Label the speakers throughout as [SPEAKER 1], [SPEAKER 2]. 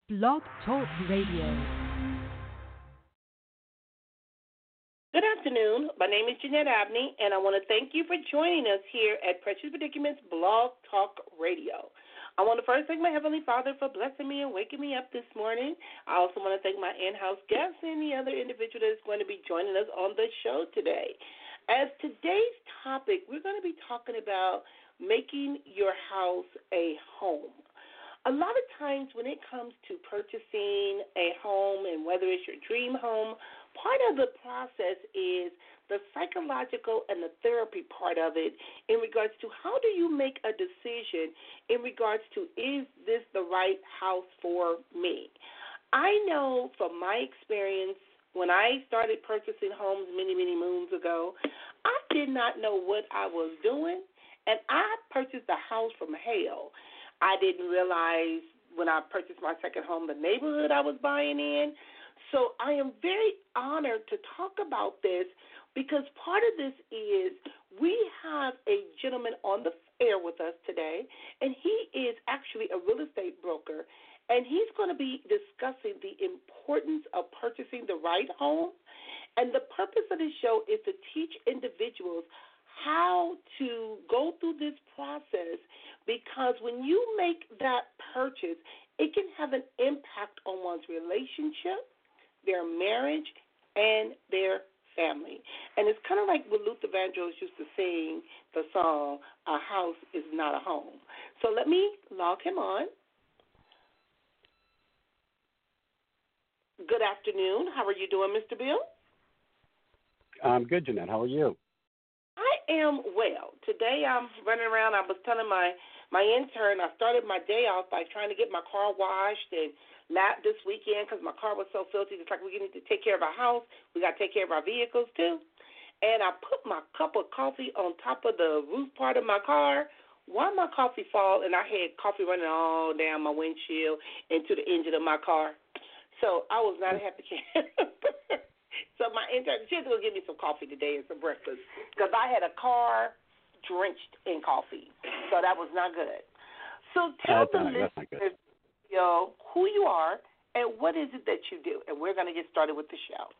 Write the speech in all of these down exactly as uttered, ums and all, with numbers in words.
[SPEAKER 1] Blog Talk Radio.
[SPEAKER 2] Good afternoon. My name is Jeanette Abney, and I want to thank you for joining us here at Precious Predicaments Blog Talk Radio. I want to first thank my Heavenly Father for blessing me and waking me up this morning. I also want to thank my in-house guests and the other individual that is going to be joining us on the show today. As today's topic, we're going to be talking about making your house a home. A lot of times when it comes to purchasing a home and whether it's your dream home, part of the process is the psychological and the therapy part of it in regards to how do you make a decision in regards to is this the right house for me? I know from my experience when I started purchasing homes many, many moons ago, I did not know what I was doing, and I purchased a house from hell. I didn't realize when I purchased my second home the neighborhood I was buying in. So I am very honored to talk about this because part of this is we have a gentleman on the air with us today, and he is actually a real estate broker, and he's going to be discussing the importance of purchasing the right home. And the purpose of this show is to teach individuals how to go through this process, because when you make that purchase, it can have an impact on one's relationship, their marriage, and their family. And it's kind of like what Luther Vandross used to sing the song, "A House is Not a Home." So let me log him on. Good afternoon. How are you doing, Mister Bill?
[SPEAKER 3] I'm good, Jeanette. How are you?
[SPEAKER 2] I am well. Today I'm running around. I was telling my, my intern I started my day off by trying to get my car washed and lapped this weekend because my car was so filthy. It's like we need to take care of our house. We got to take care of our vehicles too. And I put my cup of coffee on top of the roof part of my car. Why my coffee fall, and I had coffee running all down my windshield into the engine of my car. So I was not a happy camper. So my intern, she's going to give me some coffee today and some breakfast because I had a car drenched in coffee. So that was not good. So tell
[SPEAKER 3] That's
[SPEAKER 2] the
[SPEAKER 3] not, that's not
[SPEAKER 2] listeners, you know, who you are and what is it that you do. And we're going to get started with the show.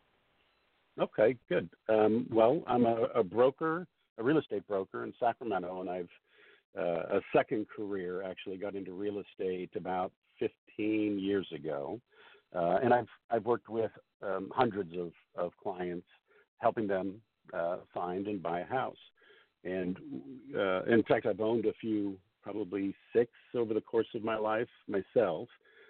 [SPEAKER 3] Okay, good. Um, well, I'm a, a broker, a real estate broker in Sacramento, and I've uh, a second career, actually got into real estate about fifteen years ago. Uh, and I've I've worked with um, hundreds of, of clients, helping them uh, find and buy a house. And uh, in fact, I've owned a few, probably six over the course of my life myself.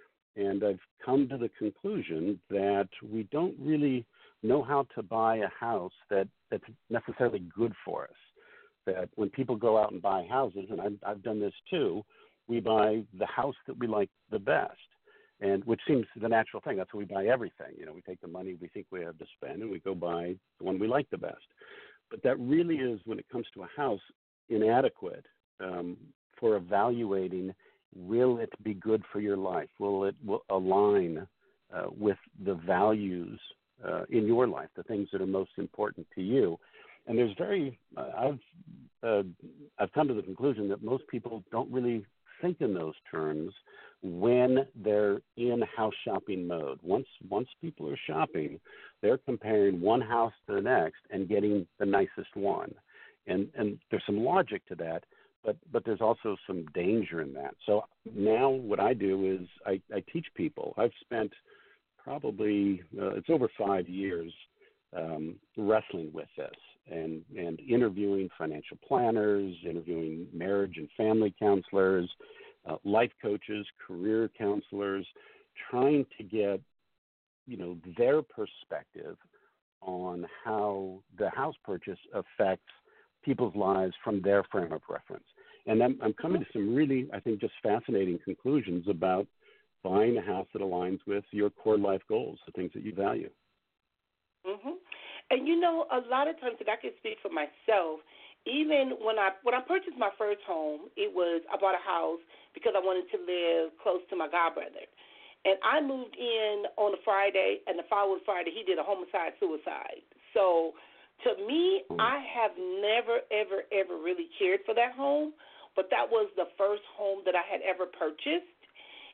[SPEAKER 3] And I've come to the conclusion that we don't really know how to buy a house that, that's necessarily good for us. That when people go out and buy houses, and I've, I've done this too, we buy the house that we like the best. And which seems the natural thing. That's why we buy everything. You know, we take the money we think we have to spend, and we go buy the one we like the best. But that really is, when it comes to a house, inadequate um, for evaluating, will it be good for your life? Will it will align uh, with the values uh, in your life, the things that are most important to you? And there's very, uh, I've uh, I've come to the conclusion that most people don't really think in those terms when they're in house shopping mode. Once once people are shopping, they're comparing one house to the next and getting the nicest one. And and there's some logic to that, but but there's also some danger in that. So now what I do is I, I teach people. I've spent probably, uh, it's over five years um, wrestling with this and, and interviewing financial planners, interviewing marriage and family counselors, Uh, life coaches, career counselors, trying to get, you know, their perspective on how the house purchase affects people's lives from their frame of reference. And I'm, I'm coming to some really, I think, just fascinating conclusions about buying a house that aligns with your core life goals, the things that you value.
[SPEAKER 2] Mm-hmm. And, you know, a lot of times, that I can speak for myself, even when I when I purchased my first home, it was I bought a house because I wanted to live close to my godbrother. And I moved in on a Friday, and the following Friday he did a homicide suicide. So to me, I have never, ever, ever really cared for that home, but that was the first home that I had ever purchased.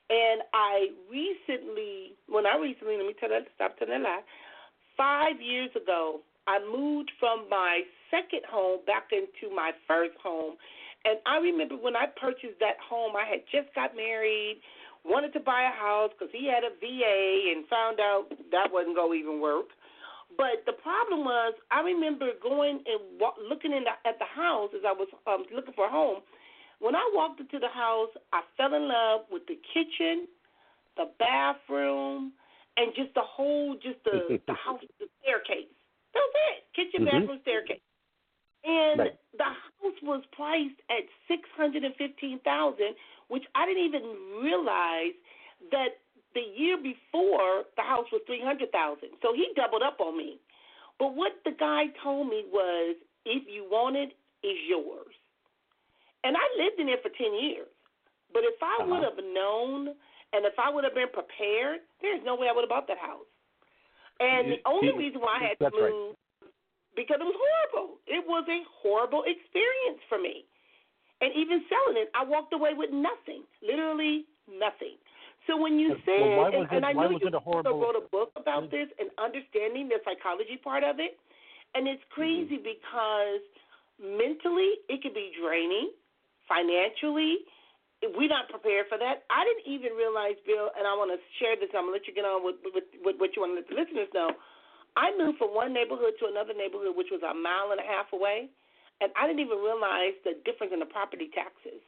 [SPEAKER 2] And I recently, when I recently, let me tell that, stop telling that lie, five years ago, I moved from my second home back into my first home. And I remember when I purchased that home, I had just got married, wanted to buy a house because he had a V A and found out that wasn't going to even work. But the problem was I remember going and wa- looking in the, at the house as I was um, looking for a home. When I walked into the house, I fell in love with the kitchen, the bathroom, and just the whole, just the, the house, the staircase. That was it. Kitchen,
[SPEAKER 3] mm-hmm.
[SPEAKER 2] bathroom, staircase. And
[SPEAKER 3] right.
[SPEAKER 2] the house was priced at six hundred fifteen thousand dollars, which I didn't even realize that the year before the house was three hundred thousand dollars. So he doubled up on me. But what the guy told me was, if you want it, it's yours. And I lived in it for ten years. But if I
[SPEAKER 3] uh-huh.
[SPEAKER 2] would have known and if I would have been prepared, there's no way I would have bought that house. And the only reason why I had to
[SPEAKER 3] That's
[SPEAKER 2] move,
[SPEAKER 3] right.
[SPEAKER 2] because it was horrible. It was a horrible experience for me. And even selling it, I walked away with nothing, literally nothing. So when you said,
[SPEAKER 3] well,
[SPEAKER 2] and,
[SPEAKER 3] it,
[SPEAKER 2] and I know you
[SPEAKER 3] also
[SPEAKER 2] horrible... wrote a book about this and understanding the psychology part of it, and it's crazy mm-hmm. because mentally it could be draining, financially, we're not prepared for that. I didn't even realize, Bill, and I want to share this. I'm going to let you get on with, with, with what you want to let the listeners know. I moved from one neighborhood to another neighborhood, which was a mile and a half away, and I didn't even realize the difference in the property taxes.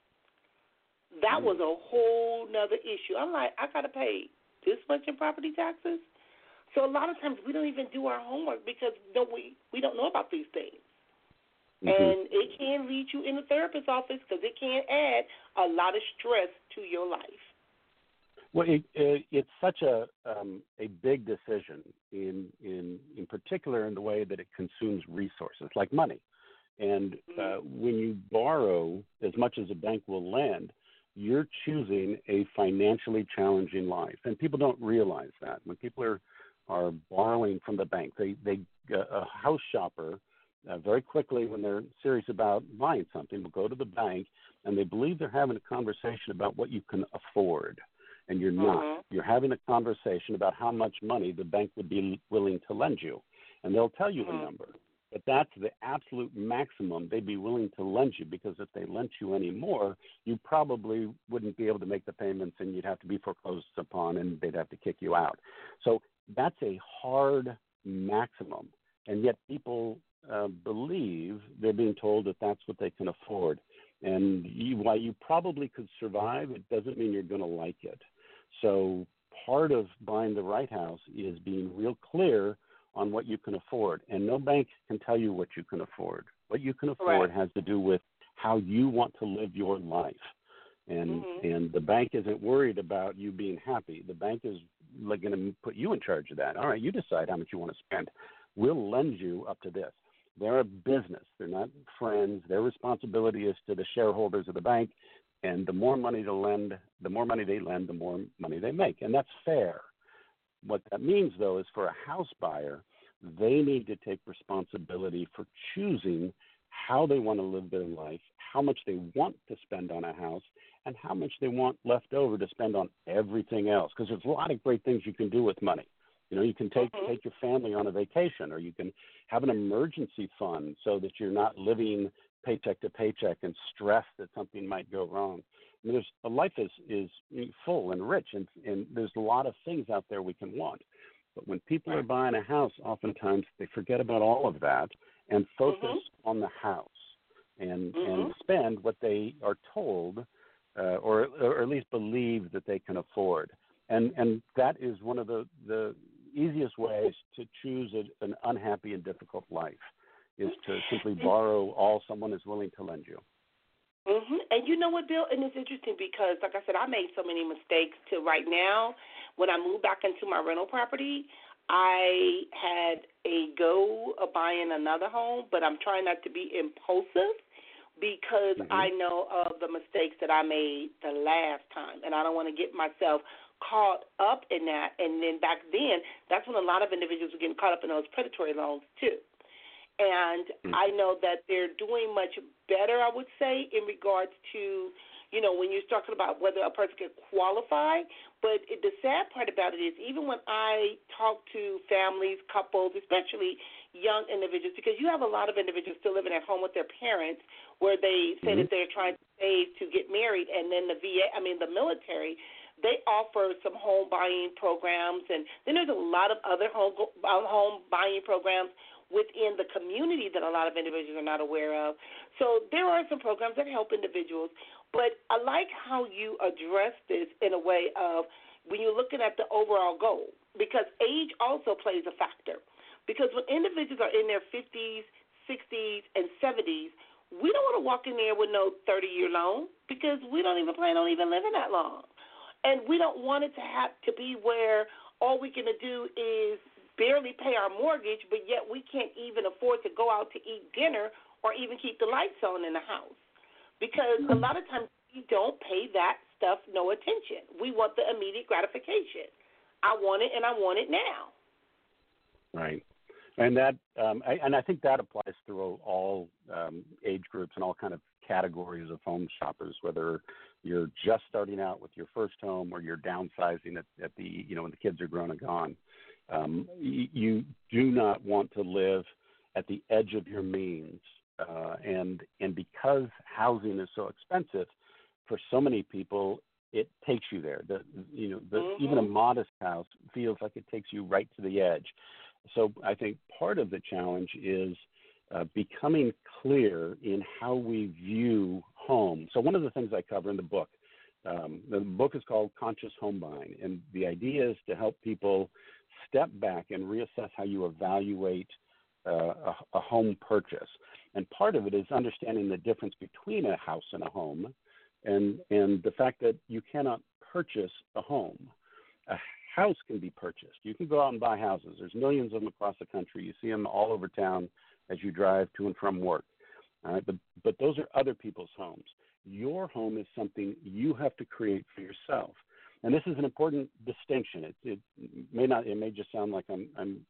[SPEAKER 2] That mm. was a whole nother issue. I'm like, I got to pay this much in property taxes? So a lot of times we don't even do our homework because don't we, we don't know about these things. Mm-hmm. And it can lead you in the therapist's office because it can add a lot of stress to your life.
[SPEAKER 3] Well, it, it, it's such a um, a big decision, in in in particular in the way that it consumes resources like money. And uh, mm-hmm. when you borrow as much as a bank will lend, you're choosing a financially challenging life, and people don't realize that. When people are are borrowing from the bank, they they uh, a house shopper. Uh, very quickly, when they're serious about buying something, will go to the bank and they believe they're having a conversation about what you can afford, and you're not. Mm-hmm. You're having a conversation about how much money the bank would be willing to lend you, and they'll tell you mm-hmm. the number. But that's the absolute maximum they'd be willing to lend you, because if they lent you any more, you probably wouldn't be able to make the payments and you'd have to be foreclosed upon and they'd have to kick you out. So that's a hard maximum, and yet people Uh, believe they're being told that that's what they can afford. And you, while you probably could survive, it doesn't mean you're going to like it. So part of buying the right house is being real clear on what you can afford. And no bank can tell you what you can afford. What you can afford right. has to do with how you want to live your life. And mm-hmm. and the bank isn't worried about you being happy. The bank is like going to put you in charge of that. All right, you decide how much you want to spend. We'll lend you up to this. They're a business. They're not friends. Their responsibility is to the shareholders of the bank, and the more money to lend, the more money they lend, the more money they make, and that's fair. What that means, though, is for a house buyer, they need to take responsibility for choosing how they want to live their life, how much they want to spend on a house, and how much they want left over to spend on everything else, because there's a lot of great things you can do with money. You know, you can take mm-hmm. take your family on a vacation, or you can have an emergency fund so that you're not living paycheck to paycheck and stressed that something might go wrong. I mean, there's, a life is, is full and rich, and, and there's a lot of things out there we can want. But when people are buying a house, oftentimes they forget about all of that and focus mm-hmm. on the house and, mm-hmm. and spend what they are told uh, or, or at least believe that they can afford. And and that is one of the, the easiest ways to choose a, an unhappy and difficult life, is to simply borrow all someone is willing to lend you.
[SPEAKER 2] Mm-hmm. And you know what, Bill? And it's interesting because, like I said, I made so many mistakes to right now. When I moved back into my rental property, I had a go of buying another home, but I'm trying not to be impulsive because mm-hmm. I know of the mistakes that I made the last time, and I don't want to get myself caught up in that. And then back then, that's when a lot of individuals were getting caught up in those predatory loans too. And mm-hmm. I know that they're doing much better, I would say, in regards to you know, when you're talking about whether a person can qualify. But it, the sad part about it is even when I talk to families, couples, especially young individuals, because you have a lot of individuals still living at home with their parents where they say
[SPEAKER 3] mm-hmm.
[SPEAKER 2] that they're trying to save to get married, and then the V A, I mean the military, they offer some home buying programs, and then there's a lot of other home home buying programs within the community that a lot of individuals are not aware of. So there are some programs that help individuals, but I like how you address this in a way of when you're looking at the overall goal, because age also plays a factor. Because when individuals are in their fifties, sixties, and seventies, we don't want to walk in there with no thirty-year loan because we don't even plan on even living that long. And we don't want it to have to be where all we're going to do is barely pay our mortgage, but yet we can't even afford to go out to eat dinner or even keep the lights on in the house. Because a lot of times we don't pay that stuff no attention. We want the immediate gratification. I want it, and I want it now.
[SPEAKER 3] Right. And that, um, I, and I think that applies through all um, age groups and all kind of categories of home shoppers, whether you're just starting out with your first home or you're downsizing at, at the, you know, when the kids are grown and gone. Um, you do not want to live at the edge of your means, uh, and and because housing is so expensive, for so many people, it takes you there. The you know the,
[SPEAKER 2] mm-hmm.
[SPEAKER 3] even a modest house feels like it takes you right to the edge. So I think part of the challenge is uh, becoming clear in how we view home. So one of the things I cover in the book, um, the book is called Conscious Home Buying, and the idea is to help people step back and reassess how you evaluate uh, a, a home purchase. And part of it is understanding the difference between a house and a home, and, and the fact that you cannot purchase a home. A house can be purchased. You can go out and buy houses. There's millions of them across the country. You see them all over town as you drive to and from work. All right, but, but those are other people's homes. Your home is something you have to create for yourself. And this is an important distinction. It, it may not. It may just sound like I'm, I'm,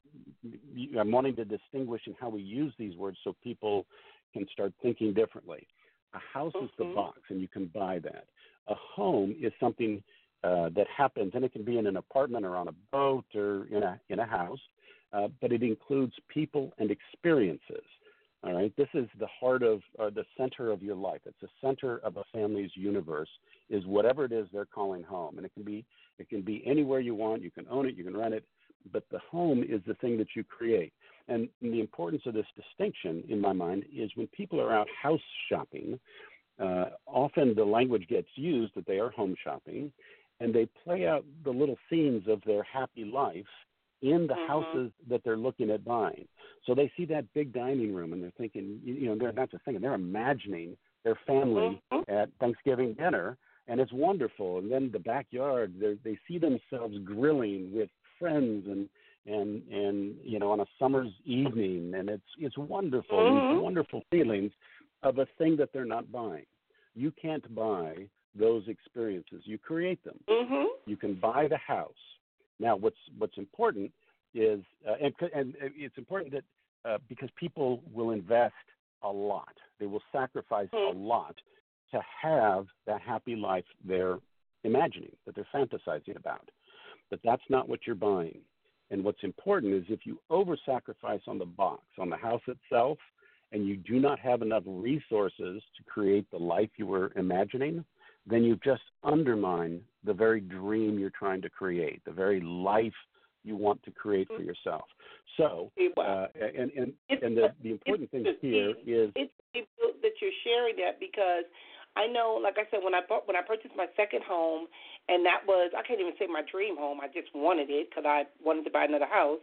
[SPEAKER 3] I'm wanting to distinguish in how we use these words so people can start thinking differently. A house mm-hmm. is the box, and you can buy that. A home is something uh, that happens, and it can be in an apartment or on a boat or in a in a house, uh, but it includes people and experiences. All right, this is the heart of, uh, the center of your life. It's the center of a family's universe, is whatever it is they're calling home. And it can be it can be anywhere you want. You can own it, you can rent it, but the home is the thing that you create. And the importance of this distinction, in my mind, is when people are out house shopping, uh, often the language gets used that they are home shopping, and they play out the little scenes of their happy life in the mm-hmm. houses that they're looking at buying. So they see that big dining room, and they're thinking, you know, they're not just thinking, they're imagining their family mm-hmm. at Thanksgiving dinner, and it's wonderful. And then the backyard, they see themselves grilling with friends and, and, and, you know, on a summer's evening, and it's, it's wonderful, mm-hmm. these wonderful feelings of a thing that they're not buying. You can't buy those experiences. You create them.
[SPEAKER 2] Mm-hmm.
[SPEAKER 3] You can buy the house. Now, what's what's important is, uh, and, and it's important that uh, because people will invest a lot, they will sacrifice mm. a lot to have that happy life they're imagining, that they're fantasizing about. But that's not what you're buying. And what's important is if you over-sacrifice on the box, on the house itself, and you do not have enough resources to create the life you were imagining, then you just undermine the very dream you're trying to create, the very life you want to create for yourself. So, uh, and and, and the, the important thing here is
[SPEAKER 2] it's that you're sharing that, because I know, like I said, when I bought, when I purchased my second home, and that was, I can't even say my dream home, I just wanted it because I wanted to buy another house.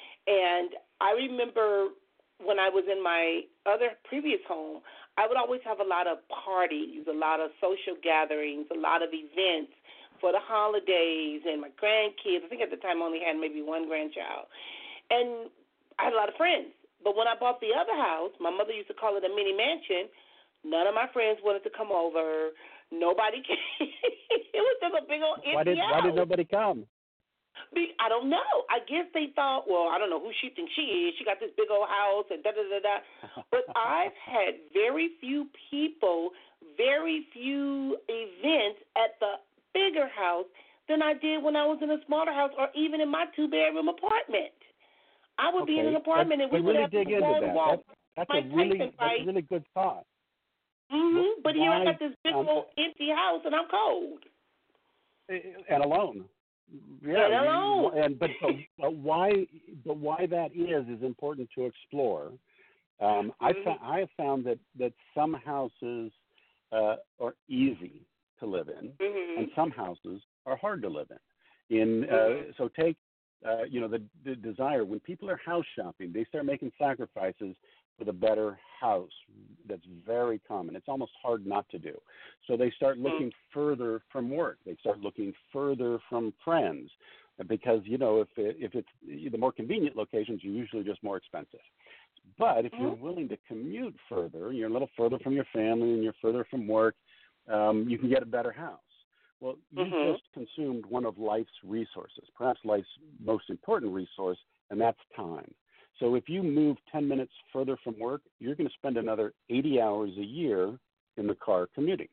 [SPEAKER 2] And I remember when I was in my other previous home, I would always have a lot of parties, a lot of social gatherings, a lot of events for the holidays and my grandkids. I think at the time I only had maybe one grandchild. And I had a lot of friends. But when I bought the other house, my mother used to call it a mini mansion. None of my friends wanted to come over. Nobody came. It was just a big old empty
[SPEAKER 3] why did,
[SPEAKER 2] house.
[SPEAKER 3] Why did nobody come?
[SPEAKER 2] Be, I don't know. I guess they thought, well, I don't know who she thinks she is. She got this big old house and da da da da. But I've had very few people, very few events at the bigger house than I did when I was in a smaller house or even in my two bedroom apartment. I would
[SPEAKER 3] okay.
[SPEAKER 2] be in an apartment
[SPEAKER 3] but,
[SPEAKER 2] and we
[SPEAKER 3] but
[SPEAKER 2] would
[SPEAKER 3] really
[SPEAKER 2] have
[SPEAKER 3] dig
[SPEAKER 2] to
[SPEAKER 3] into
[SPEAKER 2] wall to
[SPEAKER 3] that.
[SPEAKER 2] wall.
[SPEAKER 3] That's, that's
[SPEAKER 2] Mike
[SPEAKER 3] a really
[SPEAKER 2] Tyson
[SPEAKER 3] that's
[SPEAKER 2] fight.
[SPEAKER 3] a really good thought.
[SPEAKER 2] Mm-hmm. But here I
[SPEAKER 3] Why,
[SPEAKER 2] got this big
[SPEAKER 3] um,
[SPEAKER 2] old empty house and I'm cold.
[SPEAKER 3] And alone. Yeah,
[SPEAKER 2] and alone.
[SPEAKER 3] You, and but, but but why but why that is is important to explore. Um, I
[SPEAKER 2] mm-hmm.
[SPEAKER 3] fa- I have found that that some houses uh, are easy to live in,
[SPEAKER 2] mm-hmm.
[SPEAKER 3] and some houses are hard to live in. In uh,
[SPEAKER 2] mm-hmm.
[SPEAKER 3] so take uh, you know the, the desire when people are house shopping, they start making sacrifices for the better house. That's very common. It's almost hard not to do. So they start looking mm-hmm. further from work. They start looking further from friends because, you know, if it, if it's the more convenient locations, you're usually just more expensive. But if mm-hmm. you're willing to commute further, you're a little further from your family and you're further from work, um, you can get a better house. Well, you
[SPEAKER 2] mm-hmm.
[SPEAKER 3] just consumed one of life's resources, perhaps life's most important resource, and that's time. So if you move ten minutes further from work, you're going to spend another eighty hours a year in the car commuting.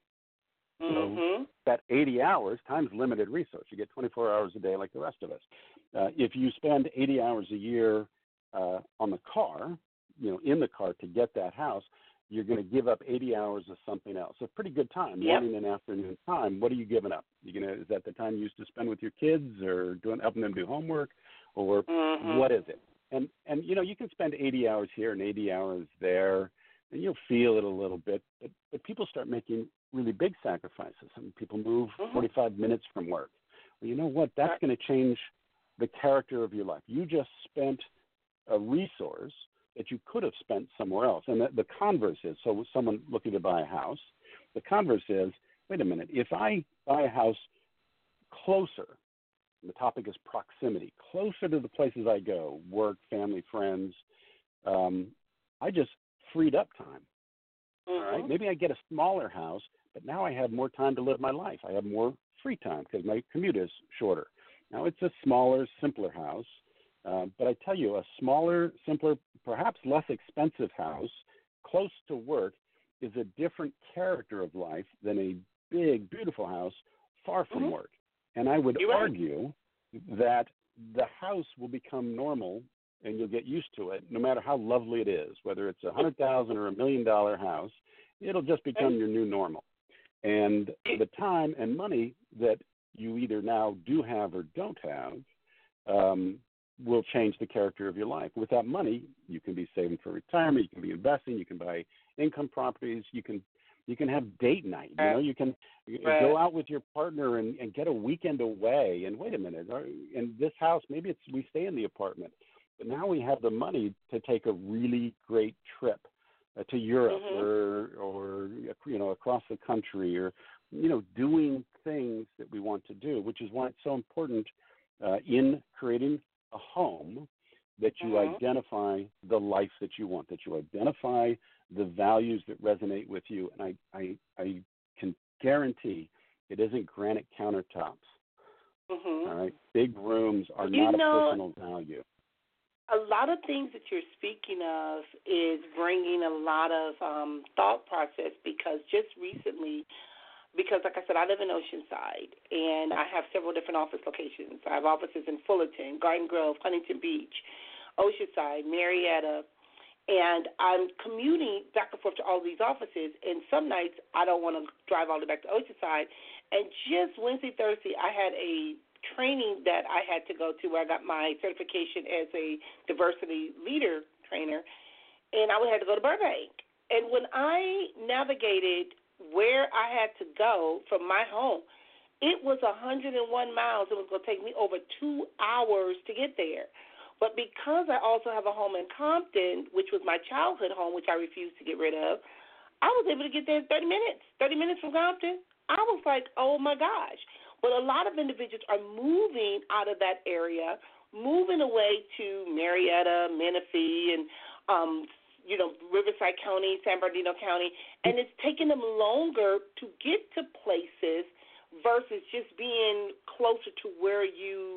[SPEAKER 2] Mm-hmm.
[SPEAKER 3] So that eighty hours times limited resource. You get twenty-four hours a day like the rest of us. Uh, if you spend eighty hours a year uh, on the car, you know, in the car to get that house, you're going to give up eighty hours of something else. So pretty good time,
[SPEAKER 2] yep.
[SPEAKER 3] morning and afternoon time. What are you giving up? You gonna is that the time you used to spend with your kids or doing helping them do homework, or
[SPEAKER 2] mm-hmm.
[SPEAKER 3] what is it? And and you know you can spend eighty hours here and eighty hours there, and you'll feel it a little bit. But, but people start making really big sacrifices. I mean, people move
[SPEAKER 2] mm-hmm.
[SPEAKER 3] forty-five minutes from work. Well, you know what? That's going to change the character of your life. You just spent a resource that you could have spent somewhere else. And the, the converse is, so with someone looking to buy a house, the converse is, wait a minute, if I buy a house closer, and the topic is proximity, closer to the places I go, work, family, friends, um, I just freed up time.
[SPEAKER 2] Mm-hmm.
[SPEAKER 3] All right, maybe I get a smaller house, but now I have more time to live my life. I have more free time because my commute is shorter. Now it's a smaller, simpler house. Uh, but I tell you, a smaller, simpler, perhaps less expensive house close to work is a different character of life than a big, beautiful house far from
[SPEAKER 2] mm-hmm.
[SPEAKER 3] work. And I would
[SPEAKER 2] You're
[SPEAKER 3] argue right. that the house will become normal and you'll get used to it no matter how lovely it is, whether it's a one hundred thousand dollars or a million dollar house, it'll just become your new normal. And the time and money that you either now do have or don't have um, will change the character of your life. With that money, you can be saving for retirement, you can be investing, you can buy income properties, you can you can have date night. You know, you can
[SPEAKER 2] right.
[SPEAKER 3] go out with your partner and, and get a weekend away. And wait a minute, in this house, maybe it's we stay in the apartment, but now we have the money to take a really great trip uh, to Europe
[SPEAKER 2] mm-hmm.
[SPEAKER 3] or or you know across the country, or you know doing things that we want to do, which is why it's so important uh, in creating a home that you
[SPEAKER 2] mm-hmm.
[SPEAKER 3] identify the life that you want, that you identify the values that resonate with you. And I, I, I can guarantee it isn't granite countertops.
[SPEAKER 2] Mm-hmm.
[SPEAKER 3] All right. Big rooms are
[SPEAKER 2] you
[SPEAKER 3] not
[SPEAKER 2] know,
[SPEAKER 3] a personal value.
[SPEAKER 2] A lot of things that you're speaking of is bringing a lot of um, thought process because just recently, because, like I said, I live in Oceanside, and I have several different office locations. I have offices in Fullerton, Garden Grove, Huntington Beach, Oceanside, Marietta, and I'm commuting back and forth to all these offices, and some nights I don't want to drive all the way back to Oceanside. And just Wednesday, Thursday, I had a training that I had to go to where I got my certification as a diversity leader trainer, and I would have to go to Burbank. And when I navigated where I had to go from my home, it was one hundred one miles. It was going to take me over two hours to get there. But because I also have a home in Compton, which was my childhood home, which I refused to get rid of, I was able to get there in thirty minutes, thirty minutes from Compton. I was like, oh, my gosh. But a lot of individuals are moving out of that area, moving away to Marietta, Menifee, and um you know, Riverside County, San Bernardino County, and it's taking them longer to get to places versus just being closer to where you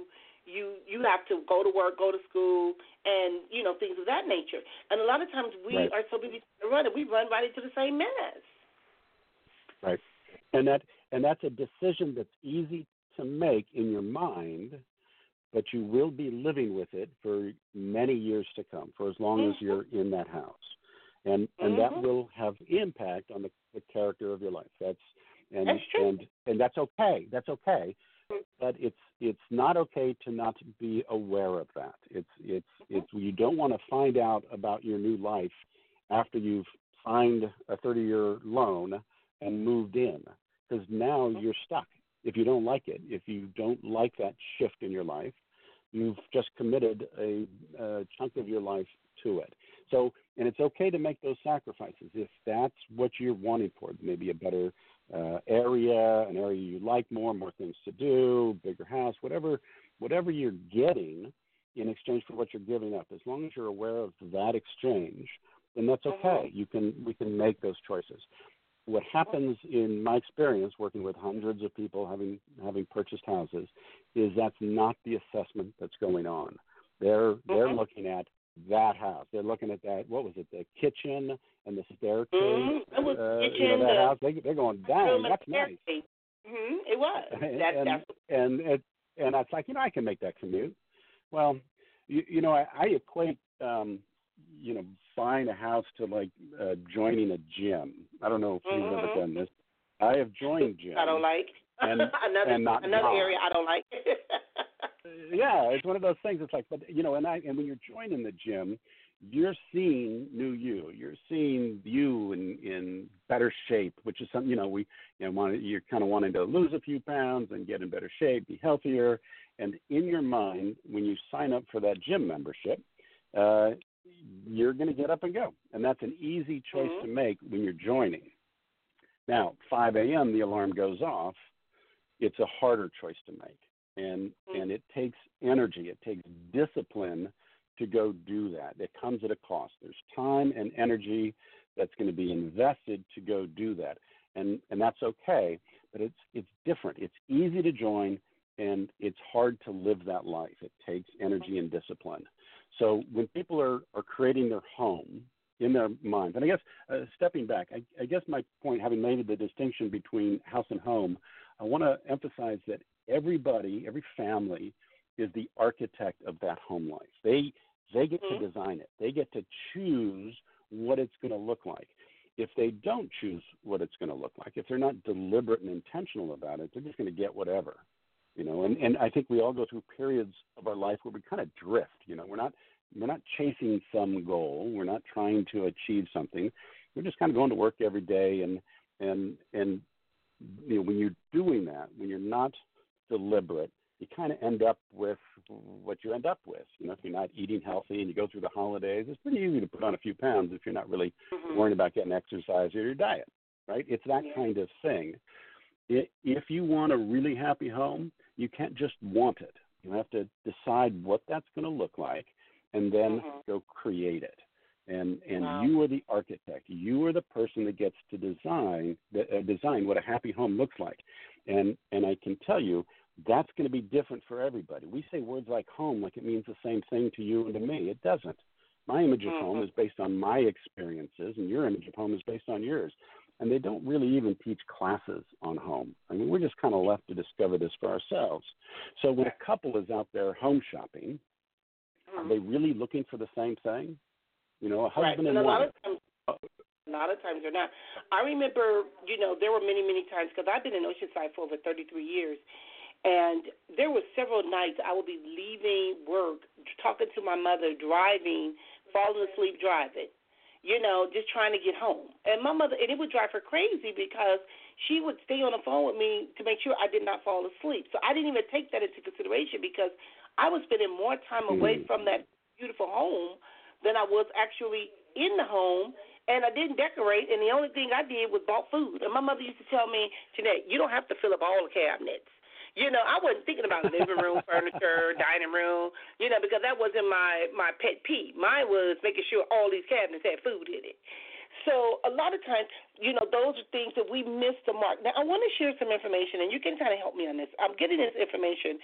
[SPEAKER 2] You you have to go to work, go to school, and, you know, things of that nature. And a lot of times we
[SPEAKER 3] right.
[SPEAKER 2] are so busy running, we run right into the same mess.
[SPEAKER 3] Right. And that and that's a decision that's easy to make in your mind, but you will be living with it for many years to come, for as long
[SPEAKER 2] mm-hmm.
[SPEAKER 3] as you're in that house. And and
[SPEAKER 2] mm-hmm.
[SPEAKER 3] that will have impact on the, the character of your life. That's and
[SPEAKER 2] that's true.
[SPEAKER 3] and and that's okay. That's okay. But it's it's not okay to not be aware of that. It's it's
[SPEAKER 2] mm-hmm.
[SPEAKER 3] it's you don't want to find out about your new life after you've signed a thirty-year loan and moved in, because now
[SPEAKER 2] mm-hmm.
[SPEAKER 3] you're stuck. If you don't like it, if you don't like that shift in your life, you've just committed a, a chunk of your life to it. So, and it's okay to make those sacrifices if that's what you're wanting for. Maybe a better uh, area, an area you like more, more things to do, bigger house, whatever, whatever you're getting in exchange for what you're giving up. As long as you're aware of that exchange, then that's okay.
[SPEAKER 2] mm-hmm.
[SPEAKER 3] You can we can make those choices. What happens in my experience working with hundreds of people having having purchased houses is that's not the assessment that's going on. They're they're
[SPEAKER 2] mm-hmm.
[SPEAKER 3] looking at that house. They're looking at that. What was it? The kitchen and the staircase.
[SPEAKER 2] Mm-hmm. It was
[SPEAKER 3] uh,
[SPEAKER 2] kitchen,
[SPEAKER 3] you know, that
[SPEAKER 2] the
[SPEAKER 3] house. They they're going, dang, that's nice.
[SPEAKER 2] Mm-hmm. It was.
[SPEAKER 3] and
[SPEAKER 2] That,
[SPEAKER 3] and
[SPEAKER 2] that's
[SPEAKER 3] and it, and it's like, you know, I can make that commute. Well, you, you know, I, I equate um, you know, buying a house to like uh, joining a gym. I don't know if
[SPEAKER 2] mm-hmm.
[SPEAKER 3] you've ever done this. I have joined gyms.
[SPEAKER 2] I don't like.
[SPEAKER 3] And,
[SPEAKER 2] another
[SPEAKER 3] and not
[SPEAKER 2] another
[SPEAKER 3] gone.
[SPEAKER 2] area I don't like.
[SPEAKER 3] Yeah, it's one of those things. It's like, but you know, and I and when you're joining the gym, you're seeing new you. You're seeing you in in better shape, which is something, you know, we you know want you're kind of wanting to lose a few pounds and get in better shape, be healthier. And in your mind, when you sign up for that gym membership, uh, you're going to get up and go, and that's an easy choice
[SPEAKER 2] mm-hmm.
[SPEAKER 3] to make when you're joining. Now, five a.m. the alarm goes off. It's a harder choice to make. And
[SPEAKER 2] mm-hmm.
[SPEAKER 3] and it takes energy, it takes discipline to go do that. It comes at a cost. There's time and energy that's going to be invested to go do that. And and that's okay, but it's it's different. It's easy to join, and it's hard to live that life. It takes energy and discipline. So when people are, are creating their home in their minds, and I guess uh, stepping back, I, I guess my point, having made the distinction between house and home, I want to emphasize that everybody, every family is the architect of that home life. They they get
[SPEAKER 2] mm-hmm.
[SPEAKER 3] to design it. They get to choose what it's going to look like. If they don't choose what it's going to look like, if they're not deliberate and intentional about it, they're just going to get whatever. You know, and, and I think we all go through periods of our life where we kind of drift. You know, we're not we're not chasing some goal. We're not trying to achieve something. We're just kind of going to work every day, and and and you know, when you're doing that, when you're not deliberate, you kind of end up with what you end up with. You know, if you're not eating healthy and you go through the holidays, it's pretty easy to put on a few pounds if you're not really
[SPEAKER 2] mm-hmm.
[SPEAKER 3] worrying about getting exercise or your diet, right? It's that
[SPEAKER 2] yeah.
[SPEAKER 3] kind of thing. If you want a really happy home, you can't just want it. You have to decide what that's going to look like and then
[SPEAKER 2] mm-hmm.
[SPEAKER 3] go create it. And and
[SPEAKER 2] wow.
[SPEAKER 3] you are the architect. You are the person that gets to design uh, design what a happy home looks like. And and I can tell you, that's going to be different for everybody. We say words like home like it means the same thing to you and to me. It doesn't. My image of
[SPEAKER 2] mm-hmm.
[SPEAKER 3] home is based on my experiences, and your image of home is based on yours. And they don't really even teach classes on home. I mean, we're just kind of left to discover this for ourselves. So when a couple is out there home shopping, mm-hmm. are they really looking for the same thing? You know, a husband
[SPEAKER 2] right. and,
[SPEAKER 3] and
[SPEAKER 2] a
[SPEAKER 3] wife.
[SPEAKER 2] lot of times, a lot of times they're not. I remember, you know, there were many, many times, because I've been in Oceanside for over thirty-three years, and there were several nights I would be leaving work, talking to my mother, driving, falling asleep driving, you know, just trying to get home. And my mother, and it would drive her crazy because she would stay on the phone with me to make sure I did not fall asleep. So I didn't even take that into consideration because I was spending more time away
[SPEAKER 3] mm-hmm.
[SPEAKER 2] from that beautiful home than I was actually in the home, and I didn't decorate, and the only thing I did was bought food. And my mother used to tell me, Jeanette, you don't have to fill up all the cabinets. You know, I wasn't thinking about living room furniture, dining room, you know, because that wasn't my, my pet peeve. Mine was making sure all these cabinets had food in it. So a lot of times, you know, those are things that we miss the mark. Now, I want to share some information, and you can kind of help me on this. I'm getting this information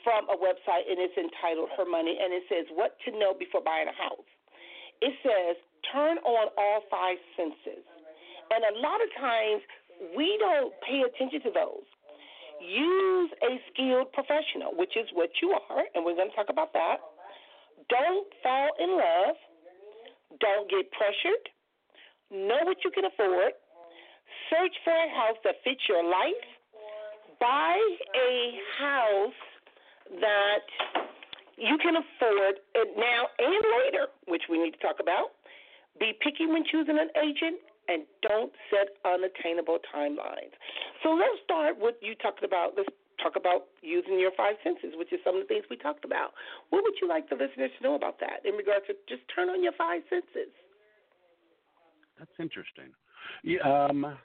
[SPEAKER 2] from a website, and it's entitled Her Money, and it says, What to Know Before Buying a House. It says, turn on all five senses. And a lot of times, we don't pay attention to those. Use a skilled professional, which is what you are, and we're going to talk about that. Don't fall in love. Don't get pressured. Know what you can afford. Search for a house that fits your life. Buy a house that you can afford now and later, which we need to talk about. Be picky when choosing an agent, and don't set unattainable timelines. So let's start with you talking about, let's talk about using your five senses, which is some of the things we talked about. What would you like the listeners to know about that in regards to just turn on your five senses?
[SPEAKER 3] That's interesting. Yeah, um,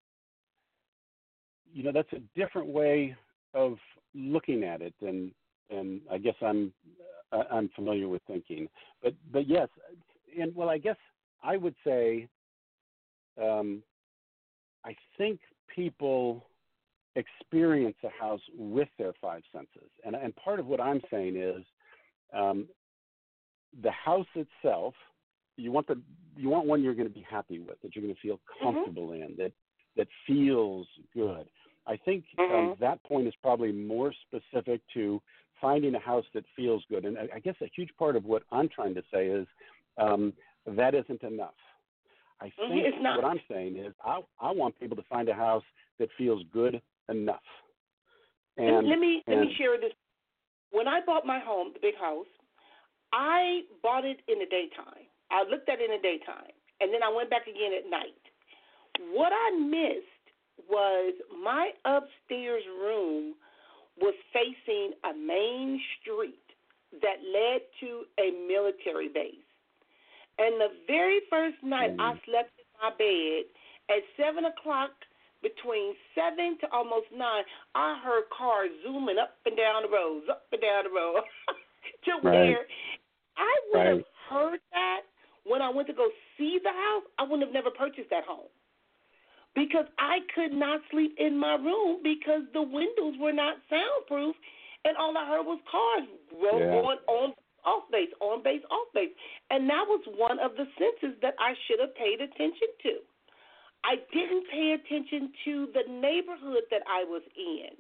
[SPEAKER 3] you know, that's a different way of looking at it, and and I guess I'm I'm familiar with thinking. But but yes, and well, I guess I would say um, I think people experience a house with their five senses, and and part of what I'm saying is um, the house itself. You want the you want one you're going to be happy with, that you're going to feel comfortable mm-hmm. in, that that feels good. I think mm-hmm. um, that point is probably more specific to finding a house that feels good. And I, I guess a huge part of what I'm trying to say is um, that isn't enough. I think
[SPEAKER 2] mm-hmm.
[SPEAKER 3] what I'm saying is I I want people to find a house that feels good enough. And
[SPEAKER 2] let me
[SPEAKER 3] and,
[SPEAKER 2] let me share this. When I bought my home, the big house, I bought it in the daytime. I looked at it in the daytime, and then I went back again at night. What I missed was my upstairs room was facing a main street that led to a military base. And the very first night mm-hmm. I slept in my bed, at seven o'clock, between seven to almost nine, I heard cars zooming up and down the roads, up and down the road, to right. where I would right. have heard that when I went to go see the house. I would have never purchased that home because I could not sleep in my room because the windows were not soundproof, and all I heard was cars roll yeah. on, on, off base, on base, off base. And that was one of the senses that I should have paid attention to. I didn't pay attention to the neighborhood that I was in.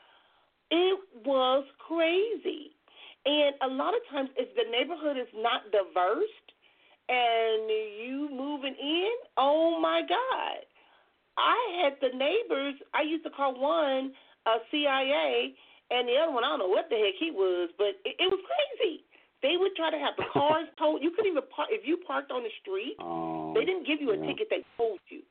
[SPEAKER 2] It was crazy. And a lot of times if the neighborhood is not diverse and you moving in, oh, my God. I had the neighbors, I used to call one a C I A, and the other one, I don't know what the heck he was, but it, it was crazy. They would try to have the cars towed. You couldn't even park. If you parked on the street, oh, they didn't give you a yeah. ticket, they told you.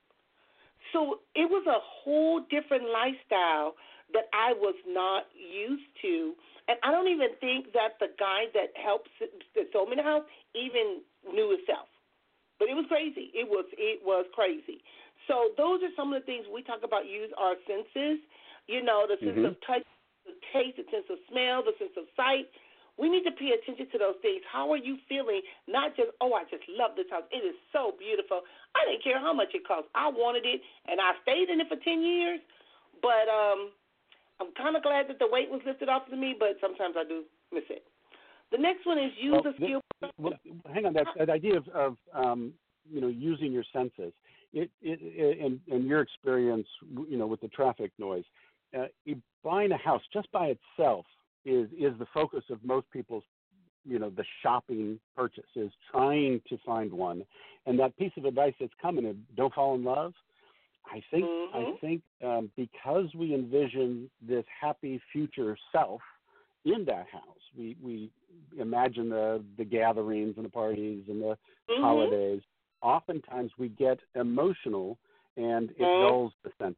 [SPEAKER 2] So it was a whole different lifestyle that I was not used to. And I don't even think that the guy that helped that sold me the house even knew himself. But it was crazy. It was it was crazy. So those are some of the things we talk about, use our senses, you know, the sense mm-hmm. of touch, the taste, the sense of smell, the sense of sight. We need to pay attention to those things. How are you feeling? Not just, oh, I just love this house. It is so beautiful. I didn't care how much it cost. I wanted it, and I stayed in it for ten years. But um, I'm kind of glad that the weight was lifted off of me, but sometimes I do miss it. The next one is use well, a skill.
[SPEAKER 3] Well, hang on, that, that idea of, of um, you know, using your senses. It, it, it in, in your experience, you know, with the traffic noise, uh, buying a house just by itself is is the focus of most people's, you know, the shopping purchase is trying to find one. And that piece of advice that's coming, don't fall in love. I think mm-hmm. I think um, because we envision this happy future self in that house, we we imagine the the gatherings and the parties and the mm-hmm. holidays. Oftentimes we get emotional and it mm-hmm. dulls the senses.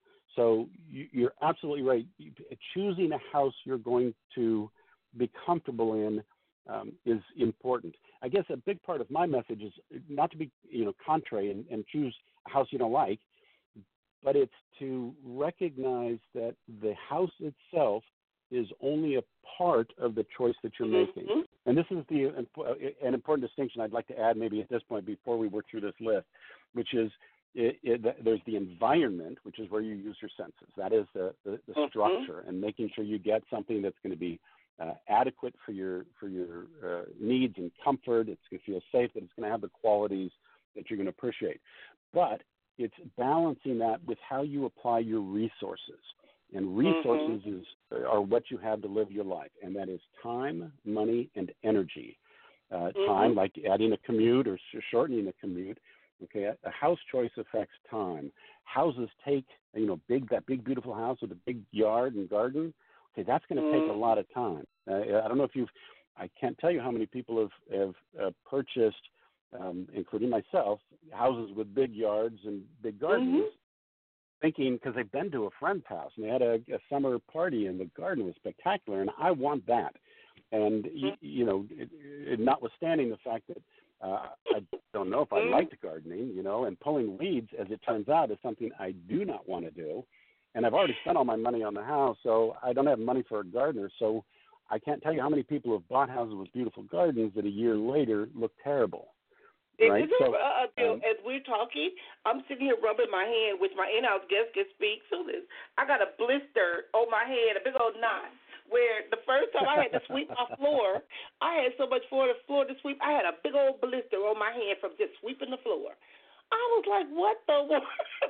[SPEAKER 3] So you, you're absolutely right. Choosing a house you're going to be comfortable in um, is important. I guess a big part of my message is not to be, you know, contrary and, and choose a house you don't like, but it's to recognize that the house itself is only a part of the choice that you're making. Mm-hmm. And this is the an important distinction I'd like to add maybe at this point before we work through this list, which is it, it, there's the environment, which is where you use your senses. That is the, the, the mm-hmm. structure and making sure you get something that's going to be uh, adequate for your for your uh, needs and comfort. It's going to feel safe, but it's going to have the qualities that you're going to appreciate. But it's balancing that with how you apply your resources. And resources mm-hmm. is are what you have to live your life, and that is time, money, and energy. Uh, mm-hmm. Time, like adding a commute or shortening a commute. Okay, a, a house choice affects time. Houses take, you know, big that big beautiful house with a big yard and garden. Okay, that's going to mm-hmm. take a lot of time. Uh, I don't know if you've. I can't tell you how many people have have uh, purchased, um, including myself, houses with big yards and big gardens. Mm-hmm. Thinking because they've been to a friend's house and they had a, a summer party and the garden was spectacular and I want that. And, mm-hmm. you, you know, it, it, notwithstanding the fact that uh, I don't know if I liked gardening, you know, and pulling weeds, as it turns out, is something I do not want to do. And I've already spent all my money on the house, so I don't have money for a gardener. So I can't tell you how many people have bought houses with beautiful gardens that a year later look terrible. Right?
[SPEAKER 2] So, uh, Bill, um, as we're talking, I'm sitting here rubbing my hand, which my in-house guest can speak to this. I got a blister on my head, a big old knot, where the first time I had to sweep my floor, I had so much floor to floor to sweep, I had a big old blister on my hand from just sweeping the floor. I was like, what the world?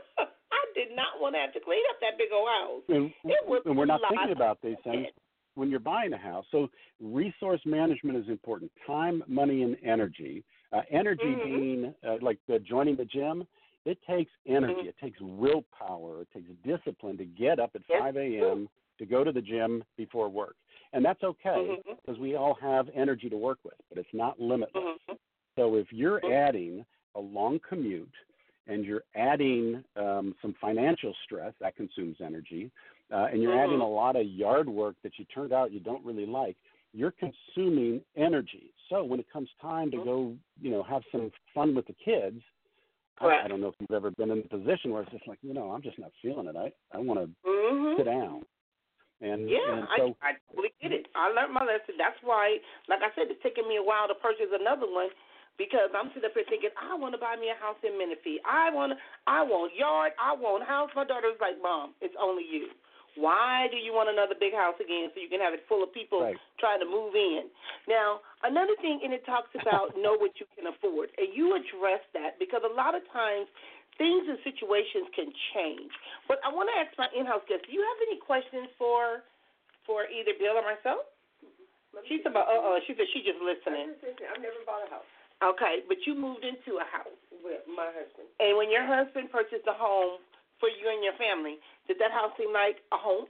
[SPEAKER 2] I did not want to have to clean up that big old house.
[SPEAKER 3] And,
[SPEAKER 2] it was
[SPEAKER 3] and we're not thinking about these things when you're buying a house. So resource management is important, time, money, and energy. Uh, energy mm-hmm. being uh, like the joining the gym, it takes energy. Mm-hmm. It takes willpower. It takes discipline to get up at yes. five a.m. to go to the gym before work. And that's okay because mm-hmm. we all have energy to work with, but it's not limitless. Mm-hmm. So if you're mm-hmm. adding a long commute and you're adding um, some financial stress, that consumes energy, uh, and you're mm-hmm. adding a lot of yard work that you turned out you don't really like, you're consuming energy. So when it comes time to go, you know, have some fun with the kids, I, I don't know if you've ever been in a position where it's just like, you know, I'm just not feeling it. I, I want to mm-hmm. sit down. And
[SPEAKER 2] yeah,
[SPEAKER 3] and so,
[SPEAKER 2] I, I totally get it. I learned my lesson. That's why, like I said, it's taken me a while to purchase another one because I'm sitting up here thinking, I want to buy me a house in Menifee. I want, I want yard. I want house. My daughter was like, Mom, it's only you. Why do you want another big house again so you can have it full of people right. trying to move in? Now, another thing, and it talks about know what you can afford, and you address that because a lot of times things and situations can change. But I want to ask my in-house guest, do you have any questions for for either Bill or myself? She's about, uh-uh, she said she's just listening.
[SPEAKER 1] I've never bought a house.
[SPEAKER 2] Okay, but you moved into a house.
[SPEAKER 1] With my husband.
[SPEAKER 2] And when your husband purchased a home for you and your family, did that house seem like a home?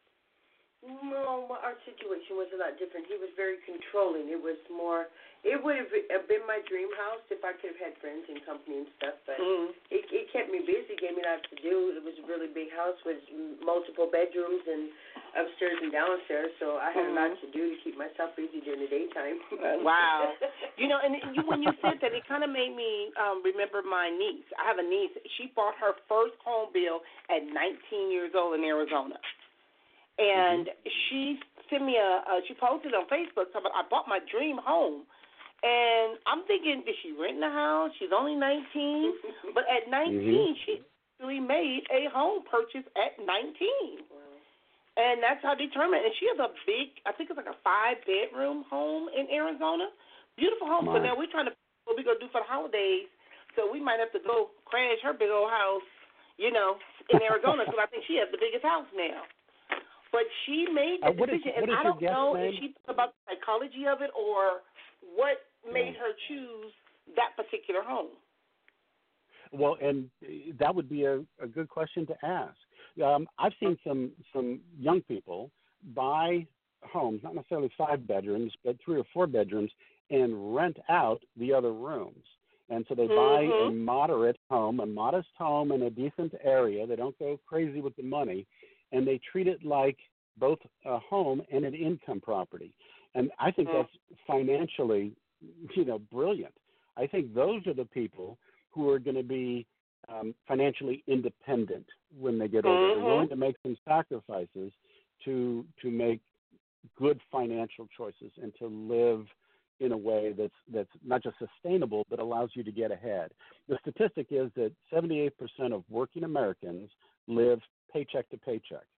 [SPEAKER 1] No, our situation was a lot different. He was very controlling. It was more, it would have been my dream house if I could have had friends and company and stuff, but mm-hmm. it, it kept me busy, gave me lots to do. It was a really big house with multiple bedrooms and upstairs and downstairs, so I had mm-hmm. a lot to do to keep myself busy during the daytime.
[SPEAKER 2] Wow. You know, and you, when you said that, it kind of made me um, remember my niece. I have a niece. She bought her first home bill at nineteen years old in Arizona. And mm-hmm. she sent me a, uh, she posted on Facebook, talking about, I bought my dream home. And I'm thinking, did she rent a house? She's only nineteen. But at nineteen, mm-hmm. she actually made a home purchase at nineteen. Wow. And that's how determined. And she has a big, I think it's like a five-bedroom home in Arizona. Beautiful home. My. So now we're trying to, what we're going to do for the holidays. So we might have to go crash her big old house, you know, in Arizona, because I think she has the biggest house now. But she made the
[SPEAKER 3] uh,
[SPEAKER 2] decision,
[SPEAKER 3] is,
[SPEAKER 2] and I don't know
[SPEAKER 3] name?
[SPEAKER 2] if she thought about the psychology of it or what made yeah. her choose that particular home.
[SPEAKER 3] Well, and that would be a, a good question to ask. Um, I've seen some some young people buy homes, not necessarily five bedrooms, but three or four bedrooms, and rent out the other rooms. And so they buy mm-hmm. a moderate home, a modest home in a decent area. They don't go crazy with the money. And they treat it like both a home and an income property. And I think that's financially, you know, brilliant. I think those are the people who are going to be um, financially independent when they get older. Mm-hmm. They're willing to make some sacrifices to to make good financial choices and to live in a way that's that's not just sustainable, but allows you to get ahead. The statistic is that seventy-eight percent of working Americans live paycheck to paycheck.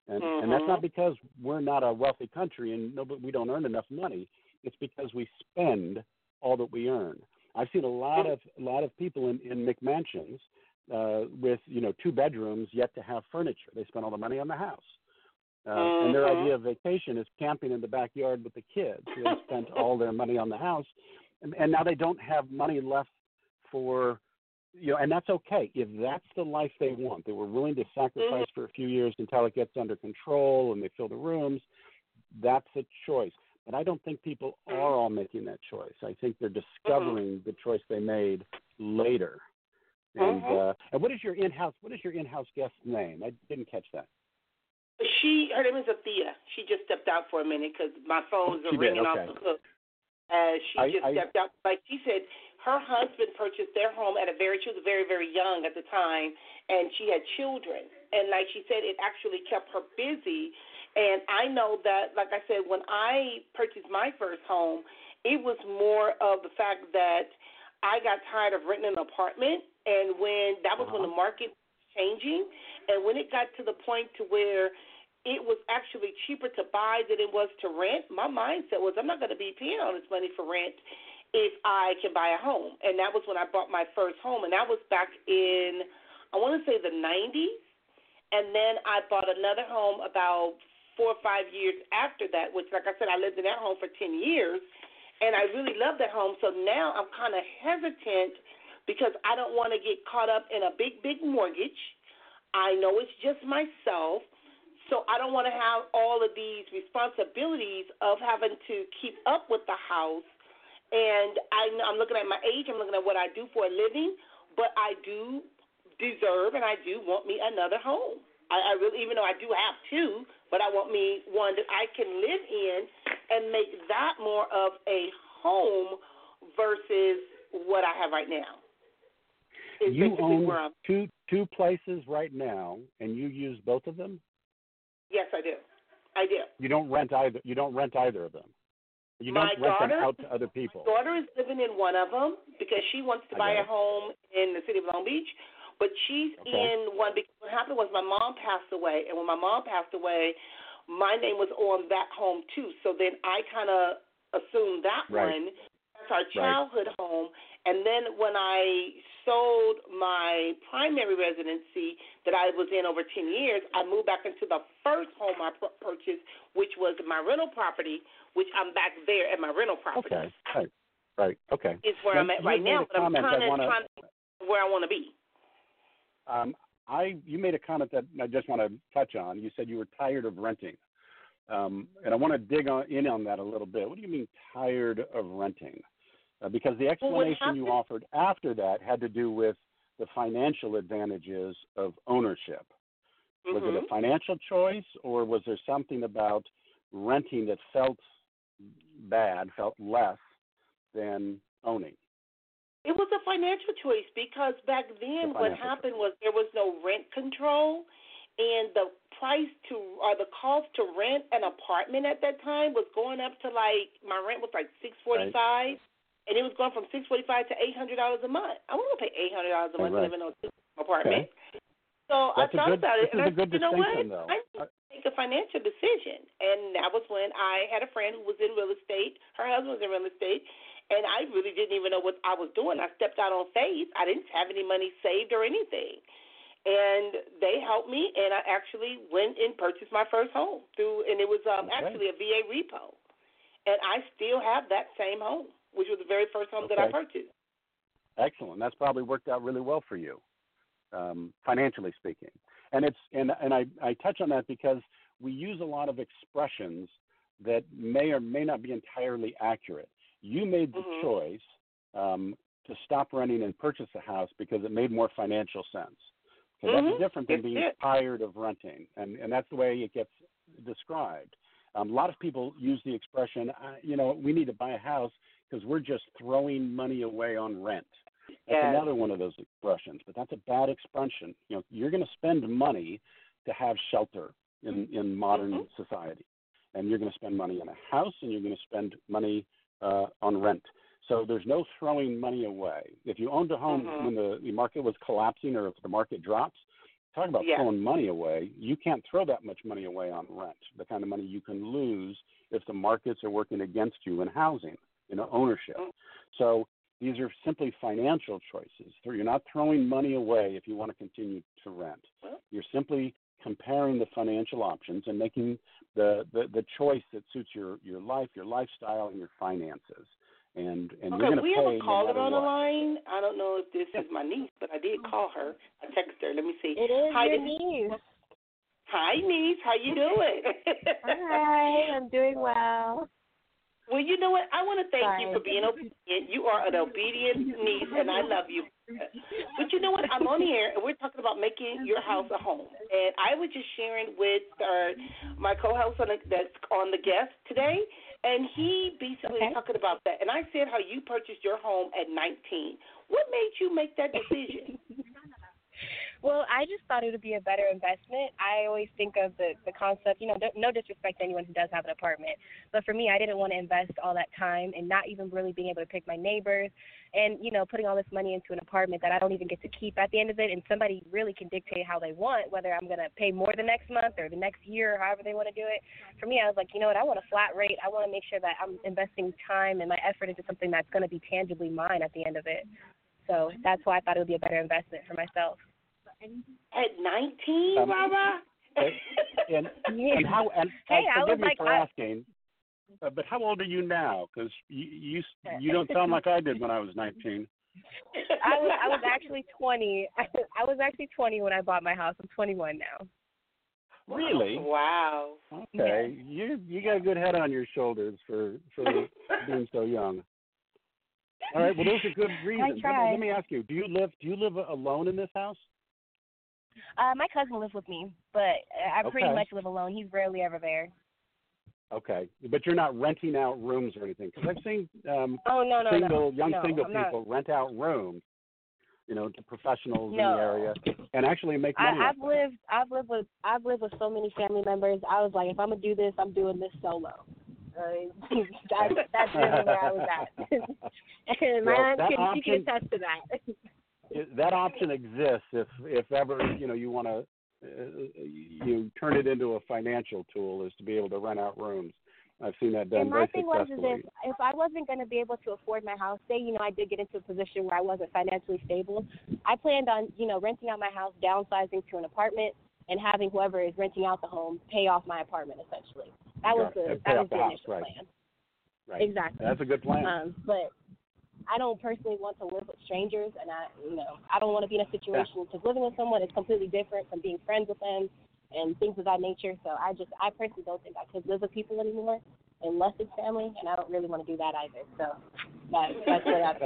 [SPEAKER 3] And,
[SPEAKER 2] mm-hmm.
[SPEAKER 3] and that's not because we're not a wealthy country and no, we don't earn enough money. It's because we spend all that we earn. I've seen a lot of a lot of people in, in McMansions uh, with you know two bedrooms yet to have furniture. They spend all the money on the house, uh, mm-hmm. and their idea of vacation is camping in the backyard with the kids. They spent all their money on the house, and, and now they don't have money left for you know. And that's okay if that's the life they want. They were willing to sacrifice mm-hmm. for a few years until it gets under control and they fill the rooms. That's a choice. But I don't think people are all making that choice. I think they're discovering mm-hmm. the choice they made later. And mm-hmm. uh, and what is your in-house what is your in-house guest's name? I didn't catch that.
[SPEAKER 2] She her name is Athea. She just stepped out for a minute because my phones
[SPEAKER 3] oh,
[SPEAKER 2] are ringing
[SPEAKER 3] okay.
[SPEAKER 2] off the hook. Uh, she
[SPEAKER 3] I,
[SPEAKER 2] just
[SPEAKER 3] I,
[SPEAKER 2] stepped out. Like she said, her husband purchased their home at a very she was very very young at the time, and she had children. And like she said, it actually kept her busy. And I know that, like I said, when I purchased my first home, it was more of the fact that I got tired of renting an apartment, and when that was uh-huh. when the market was changing, and when it got to the point to where it was actually cheaper to buy than it was to rent, my mindset was I'm not going to be paying all this money for rent if I can buy a home. And that was when I bought my first home, and that was back in, I want to say the nineties, and then I bought another home about four or five years after that, which, like I said, I lived in that home for ten years, and I really love that home. So now I'm kind of hesitant because I don't want to get caught up in a big, big mortgage. I know it's just myself, so I don't want to have all of these responsibilities of having to keep up with the house. And I, I'm looking at my age, I'm looking at what I do for a living, but I do deserve and I do want me another home. I, I really, even though I do have two, but I want me one that I can live in and make that more of a home versus what I have right now. Is
[SPEAKER 3] you own
[SPEAKER 2] where I'm...
[SPEAKER 3] two two places right now, and you use both of them?
[SPEAKER 2] Yes, I do. I do.
[SPEAKER 3] You don't rent either. You don't rent either of them. You don't
[SPEAKER 2] my
[SPEAKER 3] rent
[SPEAKER 2] daughter,
[SPEAKER 3] them out to other people.
[SPEAKER 2] My daughter is living in one of them because she wants to buy a home in the city of Long Beach. But she's
[SPEAKER 3] okay.
[SPEAKER 2] in one because what happened was my mom passed away, and when my mom passed away, my name was on that home too. So then I kind of assumed that
[SPEAKER 3] right.
[SPEAKER 2] one. That's our childhood right. home. And then when I sold my primary residency that I was in over ten years, I moved back into the first home I pr- purchased, which was my rental property, which I'm back there at my rental property.
[SPEAKER 3] Okay, right, right, okay.
[SPEAKER 2] Is where
[SPEAKER 3] now,
[SPEAKER 2] I'm at right now, but I'm kind of
[SPEAKER 3] wanna...
[SPEAKER 2] trying to where I want to be.
[SPEAKER 3] Um, I you made a comment that I just want to touch on. You said you were tired of renting, um, and I want to dig on, in on that a little bit. What do you mean tired of renting? Uh, because the explanation
[SPEAKER 2] well,
[SPEAKER 3] you offered after that had to do with the financial advantages of ownership. Mm-hmm. Was it a financial choice, or was there something about renting that felt bad, felt less than owning?
[SPEAKER 2] It was a financial choice because back then what happened choice. was there was no rent control, and the price to or the cost to rent an apartment at that time was going up to like my rent was like six forty five, right. and it was going from six forty five to eight hundred dollars a month. I wouldn't pay eight hundred dollars a month right. to live in an apartment. Okay. So
[SPEAKER 3] That's
[SPEAKER 2] I thought
[SPEAKER 3] good,
[SPEAKER 2] about it,
[SPEAKER 3] and
[SPEAKER 2] I
[SPEAKER 3] said,
[SPEAKER 2] you know what?
[SPEAKER 3] Though.
[SPEAKER 2] I need to make a financial decision, and that was when I had a friend who was in real estate. Her husband was in real estate. And I really didn't even know what I was doing. I stepped out on faith. I didn't have any money saved or anything. And they helped me, and I actually went and purchased my first home through, and it was um, okay. actually a V A repo. And I still have that same home, which was the very first home
[SPEAKER 3] okay.
[SPEAKER 2] that I purchased.
[SPEAKER 3] Excellent. That's probably worked out really well for you, um, financially speaking. And it's and and I, I touch on that because we use a lot of expressions that may or may not be entirely accurate. You made the mm-hmm. choice um, to stop renting and purchase a house because it made more financial sense. So mm-hmm. that's different than
[SPEAKER 2] it's
[SPEAKER 3] being
[SPEAKER 2] it.
[SPEAKER 3] tired of renting, and, and that's the way it gets described. Um, a lot of people use the expression, uh, you know, we need to buy a house because we're just throwing money away on rent. That's
[SPEAKER 2] yes.
[SPEAKER 3] another one of those expressions, but that's a bad expression. You know, you're going to spend money to have shelter in, in modern mm-hmm. society, and you're going to spend money on a house, and you're going to spend money Uh, on rent. So there's no throwing money away. If you owned a home mm-hmm. when the, the market was collapsing or if the market drops, talk about
[SPEAKER 2] yeah.
[SPEAKER 3] throwing money away. You can't throw that much money away on rent, the kind of money you can lose if the markets are working against you in housing, in ownership. So these are simply financial choices. So you're not throwing money away if you want to continue to rent. You're simply comparing the financial options and making the, the, the choice that suits your, your life, your lifestyle, and your finances. And, and
[SPEAKER 2] okay,
[SPEAKER 3] you're going to
[SPEAKER 2] we
[SPEAKER 3] pay
[SPEAKER 2] have a caller
[SPEAKER 3] no
[SPEAKER 2] on the
[SPEAKER 3] what.
[SPEAKER 2] line. I don't know if this is my niece, but I did call her. I texted her. Let me see.
[SPEAKER 4] It is
[SPEAKER 2] Hi,
[SPEAKER 4] your
[SPEAKER 2] this,
[SPEAKER 4] niece.
[SPEAKER 2] Hi, niece. How you doing?
[SPEAKER 4] Hi, I'm doing well.
[SPEAKER 2] Well, you know what? I want to thank
[SPEAKER 4] Sorry.
[SPEAKER 2] you for being obedient. You are an obedient niece, and I love you. But you know what? I'm on the air, and we're talking about making your house a home. And I was just sharing with our, my co-host on the, that's on the guest today, and he basically
[SPEAKER 4] okay.
[SPEAKER 2] was talking about that. And I said how you purchased your home at nineteen. What made you make that decision?
[SPEAKER 4] Well, I just thought it would be a better investment. I always think of the, the concept, you know, no disrespect to anyone who does have an apartment, but for me, I didn't want to invest all that time and not even really being able to pick my neighbors and, you know, putting all this money into an apartment that I don't even get to keep at the end of it, and somebody really can dictate how they want, whether I'm going to pay more the next month or the next year or however they want to do it. For me, I was like, you know what, I want a flat rate. I want to make sure that I'm investing time and my effort into something that's going to be tangibly mine at the end of it. So that's why I thought it would be a better investment for myself.
[SPEAKER 2] At nineteen,
[SPEAKER 3] Um,
[SPEAKER 2] Barbara?
[SPEAKER 3] And,
[SPEAKER 4] Yeah.
[SPEAKER 3] and how? And
[SPEAKER 4] Hey,
[SPEAKER 3] uh,
[SPEAKER 4] I
[SPEAKER 3] forgive
[SPEAKER 4] was
[SPEAKER 3] me
[SPEAKER 4] like,
[SPEAKER 3] for
[SPEAKER 4] I,
[SPEAKER 3] asking, uh, but how old are you now? Because you, you you don't sound like I did when I was nineteen.
[SPEAKER 4] I was I was actually twenty. I was actually twenty when I bought my house. I'm twenty-one now.
[SPEAKER 3] Really?
[SPEAKER 2] Wow.
[SPEAKER 3] Okay, you you got a good head on your shoulders for for being so young. All right. Well, those are good reasons.
[SPEAKER 4] I tried.
[SPEAKER 3] Let, let me ask you: Do you live Do you live alone in this house?
[SPEAKER 4] Uh, my cousin lives with me, but I pretty
[SPEAKER 3] Okay.
[SPEAKER 4] much live alone. He's rarely ever there.
[SPEAKER 3] Okay, but you're not renting out rooms or anything, because I've seen um,
[SPEAKER 4] Oh no no
[SPEAKER 3] single
[SPEAKER 4] no.
[SPEAKER 3] young
[SPEAKER 4] no,
[SPEAKER 3] single
[SPEAKER 4] I'm not.
[SPEAKER 3] people rent out rooms, you know, to professionals
[SPEAKER 4] No.
[SPEAKER 3] in the area, and actually make money.
[SPEAKER 4] I,
[SPEAKER 3] off
[SPEAKER 4] I've
[SPEAKER 3] it.
[SPEAKER 4] lived I've lived with I've lived with so many family members. I was like, if I'm gonna do this, I'm doing this solo. Uh, that, that's really where I was at. And my
[SPEAKER 3] Well,
[SPEAKER 4] aunt
[SPEAKER 3] that
[SPEAKER 4] can she can
[SPEAKER 3] option-
[SPEAKER 4] attest to that.
[SPEAKER 3] It- that option exists if if ever you know you want to uh, you turn it into a financial tool, is to be able to rent out rooms. I've seen that done
[SPEAKER 4] And my
[SPEAKER 3] very
[SPEAKER 4] thing was, is
[SPEAKER 3] successfully.
[SPEAKER 4] if, if I wasn't going to be able to afford my house, say, you know, I did get into a position where I wasn't financially stable, I planned on, you know, renting out my house, downsizing to an apartment, and having whoever is renting out the home pay off my apartment, essentially. That was the,
[SPEAKER 3] Pay
[SPEAKER 4] that
[SPEAKER 3] off
[SPEAKER 4] was
[SPEAKER 3] the
[SPEAKER 4] the
[SPEAKER 3] house,
[SPEAKER 4] initial
[SPEAKER 3] right.
[SPEAKER 4] plan.
[SPEAKER 3] Right.
[SPEAKER 4] Exactly.
[SPEAKER 3] That's a good plan.
[SPEAKER 4] Um, but I don't personally want to live with strangers, and I, you know, I don't want to be in a situation because living with someone is completely different from being friends with them and things of that nature. So I just, I personally don't think I could live with people anymore unless it's family, and I don't really want to do that either. So that, that's where that's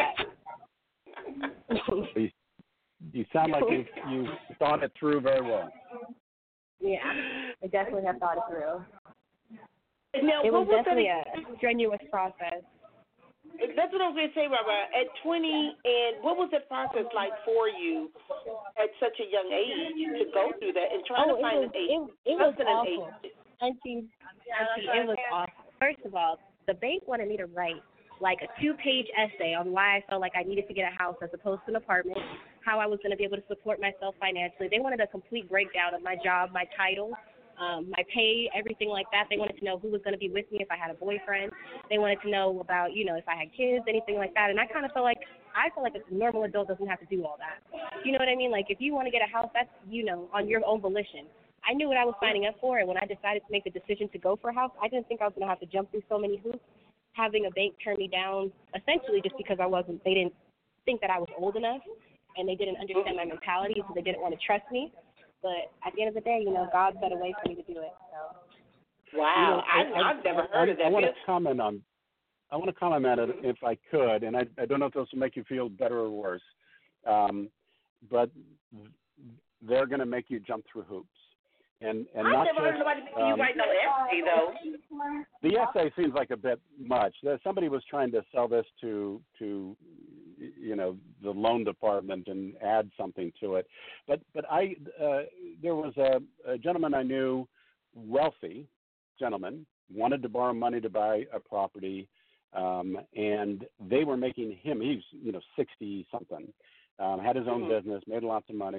[SPEAKER 4] at.
[SPEAKER 3] you, you sound like you you thought it through very well.
[SPEAKER 4] Yeah, I definitely have thought it through.
[SPEAKER 2] Now,
[SPEAKER 4] It was
[SPEAKER 2] what was
[SPEAKER 4] definitely
[SPEAKER 2] that,
[SPEAKER 4] a strenuous process.
[SPEAKER 2] That's what I was going to say, Barbara. At twenty, and what was the process like for you at such a young age to go through that and trying
[SPEAKER 4] Oh,
[SPEAKER 2] to find
[SPEAKER 4] it was,
[SPEAKER 2] an age?
[SPEAKER 4] it, it was
[SPEAKER 2] Something an
[SPEAKER 4] awful.
[SPEAKER 2] age.
[SPEAKER 4] Auntie, Auntie, it was awful. First of all, the bank wanted me to write like a two-page essay on why I felt like I needed to get a house as opposed to an apartment, how I was going to be able to support myself financially. They wanted a complete breakdown of my job, my title, um, my pay, everything like that. They wanted to know who was going to be with me if I had a boyfriend. They wanted to know about, you know, if I had kids, anything like that. And I kind of felt like I feel like a normal adult doesn't have to do all that. You know what I mean? Like if you want to get a house, that's, you know, on your own volition. I knew what I was signing up for, and when I decided to make the decision to go for a house, I didn't think I was going to have to jump through so many hoops, having a bank turn me down essentially just because I wasn't, they didn't think that I was old enough, and they didn't understand my mentality, so they didn't want to trust me. But at the end of the day, you know, God set a way for me to do it. So.
[SPEAKER 2] Wow,
[SPEAKER 3] You know,
[SPEAKER 2] I, I've never heard
[SPEAKER 3] I,
[SPEAKER 2] of that.
[SPEAKER 3] I want to comment on. I want to comment on it if I could, and I, I don't know if this will make you feel better or worse, um, but they're going to make you jump through hoops. And, and
[SPEAKER 2] I've
[SPEAKER 3] not
[SPEAKER 2] never
[SPEAKER 3] just,
[SPEAKER 2] heard nobody make
[SPEAKER 3] um,
[SPEAKER 2] you write no essay, though.
[SPEAKER 3] The essay seems like a bit much. Somebody was trying to sell this to, to you know, the loan department and add something to it. But but I uh, there was a, a gentleman I knew, wealthy gentleman, wanted to borrow money to buy a property, um, and they were making him, he's, you know, sixty-something, um, had his own
[SPEAKER 2] mm-hmm.
[SPEAKER 3] business, made lots of money.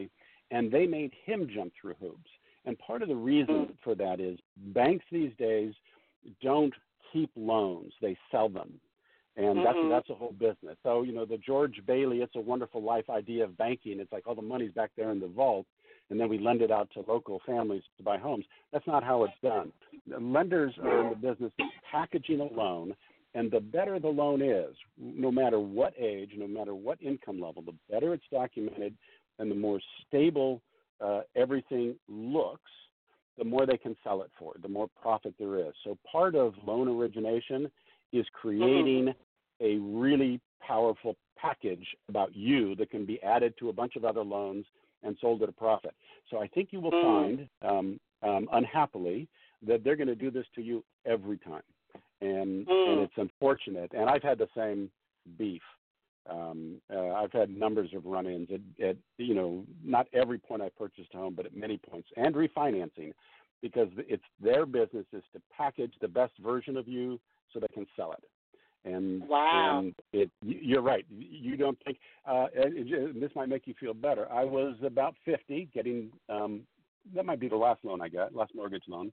[SPEAKER 3] and they made him jump through hoops. And part of the reason for that is banks these days don't keep loans; they sell them, and that's
[SPEAKER 2] mm-hmm.
[SPEAKER 3] that's a whole business. So you know the George Bailey "It's a Wonderful Life" idea of banking. It's like all the money's back there in the vault, and then we lend it out to local families to buy homes. That's not how it's done. Lenders are in the business of packaging a loan, and the better the loan is, no matter what age, no matter what income level, the better it's documented and the more stable uh, everything looks, the more they can sell it for, the more profit there is. So part of loan origination is creating a really powerful package about you that can be added to a bunch of other loans and sold at a profit. So I think you will find, um, um, unhappily, that they're going to do this to you every time. And, mm. and it's unfortunate. And I've had the same beef. Um, uh, I've had numbers of run-ins at, at, you know, not every point I purchased a home, but at many points, and refinancing, because it's their business is to package the best version of you so they can sell it. And,
[SPEAKER 2] wow.
[SPEAKER 3] and it, you're right. You don't think, uh, it, it, this might make you feel better. I was about fifty getting, um, that might be the last loan I got, last mortgage loan.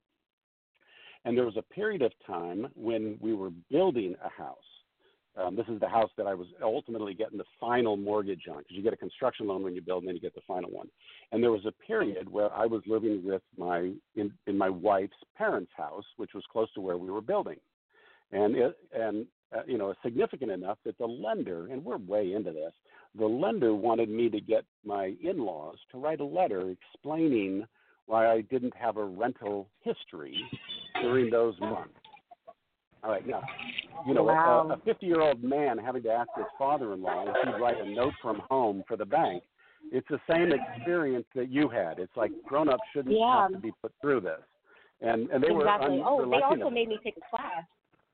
[SPEAKER 3] And there was a period of time when we were building a house. Um, this is the house that I was ultimately getting the final mortgage on, because you get a construction loan when you build, and then you get the final one. And there was a period where I was living with my in, in my wife's parents' house, which was close to where we were building, and it, and uh, you know, significant enough that the lender, and we're way into this, the lender wanted me to get my in-laws to write a letter explaining why I didn't have a rental history during those months. All right, now, you know,
[SPEAKER 4] wow.
[SPEAKER 3] a fifty-year-old man having to ask his father-in-law if he'd write a note from home for the bank, it's the same experience that you had. It's like grown-ups shouldn't
[SPEAKER 4] yeah.
[SPEAKER 3] have to be put through this. And, and they
[SPEAKER 4] exactly.
[SPEAKER 3] were
[SPEAKER 4] Oh, they also made me take a class.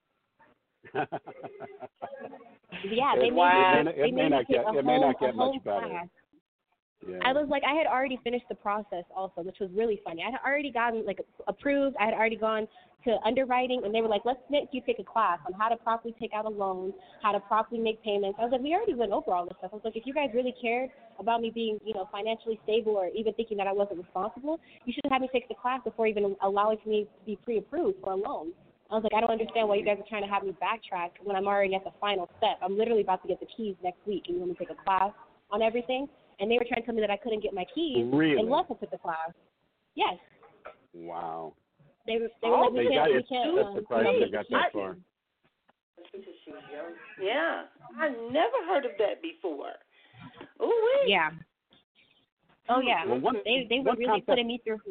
[SPEAKER 4] yeah, they
[SPEAKER 3] it,
[SPEAKER 4] made,
[SPEAKER 3] it,
[SPEAKER 4] they
[SPEAKER 3] it
[SPEAKER 4] made
[SPEAKER 3] may
[SPEAKER 4] me
[SPEAKER 3] not
[SPEAKER 4] take
[SPEAKER 3] get,
[SPEAKER 4] a
[SPEAKER 3] it may
[SPEAKER 4] home,
[SPEAKER 3] not get
[SPEAKER 4] a home
[SPEAKER 3] much better.
[SPEAKER 4] class.
[SPEAKER 3] Yeah.
[SPEAKER 4] I was like, I had already finished the process also, which was really funny. I had already gotten, like, approved. I had already gone to underwriting, and they were like, let's make you take a class on how to properly take out a loan, how to properly make payments. I was like, we already went over all this stuff. I was like, if you guys really cared about me being, you know, financially stable or even thinking that I wasn't responsible, you should have had me take the class before even allowing me to be pre-approved for a loan. I was like, I don't understand why you guys are trying to have me backtrack when I'm already at the final step. I'm literally about to get the keys next week, and you want me to take a class on everything? And they were trying to tell me that I couldn't get my keys
[SPEAKER 3] really?
[SPEAKER 4] unless I took the class. Yes.
[SPEAKER 3] Wow.
[SPEAKER 4] They were, they
[SPEAKER 3] oh,
[SPEAKER 4] were like, we
[SPEAKER 3] they
[SPEAKER 4] can't,
[SPEAKER 3] got
[SPEAKER 4] we can't.
[SPEAKER 3] That's
[SPEAKER 4] um,
[SPEAKER 3] surprising
[SPEAKER 4] you know,
[SPEAKER 3] they got that far.
[SPEAKER 2] Yeah. I never heard of that before. Oh, wait.
[SPEAKER 4] Yeah. Oh, yeah.
[SPEAKER 3] Well, one,
[SPEAKER 4] they they were
[SPEAKER 3] one
[SPEAKER 4] really
[SPEAKER 3] concept,
[SPEAKER 4] putting me through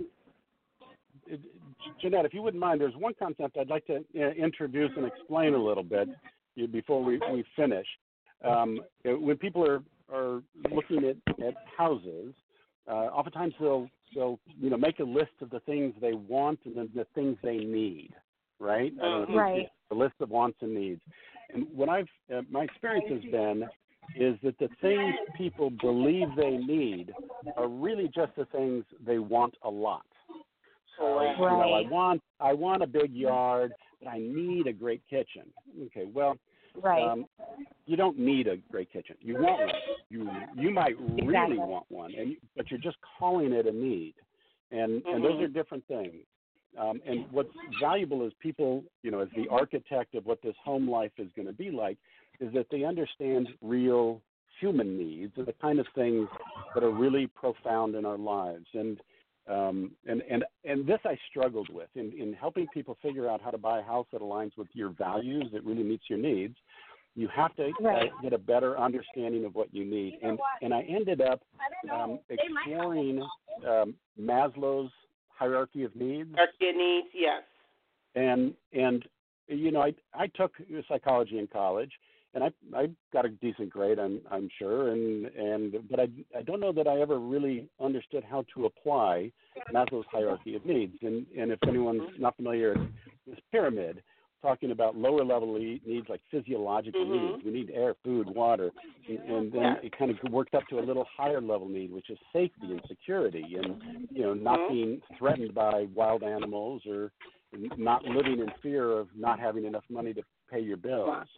[SPEAKER 4] hoops.
[SPEAKER 3] Jeanette, if you wouldn't mind, there's one concept I'd like to uh, introduce and explain a little bit before we, we finish. Um, when people are, are looking at, at houses, uh, oftentimes they'll, they'll you know, make a list of the things they want and then the things they need, right? I don't know if
[SPEAKER 4] right.
[SPEAKER 3] it's a list of wants and needs. And what I've, uh, my experience has been is that the things people believe they need are really just the things they want a lot. So,
[SPEAKER 4] right.
[SPEAKER 3] you know, I want I want a big yard, but I need a great kitchen. Okay, well,
[SPEAKER 4] right.
[SPEAKER 3] um, you don't need a great kitchen. You want one. You you might
[SPEAKER 4] exactly.
[SPEAKER 3] really want one, and but you're just calling it a need, and
[SPEAKER 2] mm-hmm.
[SPEAKER 3] and those are different things. Um, and what's valuable is people, you know, as the architect of what this home life is going to be like, is that they understand real human needs and the kind of things that are really profound in our lives. And Um, and, and, and this I struggled with in, in helping people figure out how to buy a house that aligns with your values, that really meets your needs. You have to
[SPEAKER 4] right.
[SPEAKER 3] uh, get a better understanding of what you need. And, and I ended up um, exploring um, Maslow's hierarchy of needs.
[SPEAKER 2] Hierarchy of needs, yes.
[SPEAKER 3] And, and you know, I, I took psychology in college. And I I got a decent grade, I'm I'm sure, and and but I I don't know that I ever really understood how to apply Maslow's hierarchy of needs. And and if anyone's not familiar, this pyramid talking about lower level needs like physiological
[SPEAKER 2] mm-hmm.
[SPEAKER 3] needs. We need air, food, water, and, and then
[SPEAKER 2] yeah.
[SPEAKER 3] it kind of works up to a little higher level need, which is safety and security, and you know not
[SPEAKER 2] mm-hmm.
[SPEAKER 3] being threatened by wild animals or not living in fear of not having enough money to pay your bills.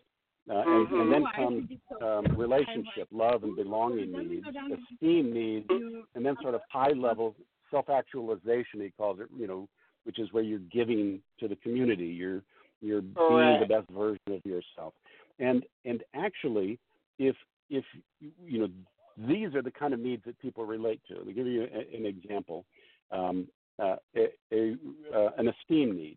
[SPEAKER 3] Uh, and, and then comes um, relationship, love and belonging needs, esteem needs, and then sort of high-level self-actualization, he calls it, you know, which is where you're giving to the community. You're you're being the best version of yourself. And and actually, if if you know, these are the kind of needs that people relate to. Let me give you a, an example. Um, uh, a, a, uh, an esteem need.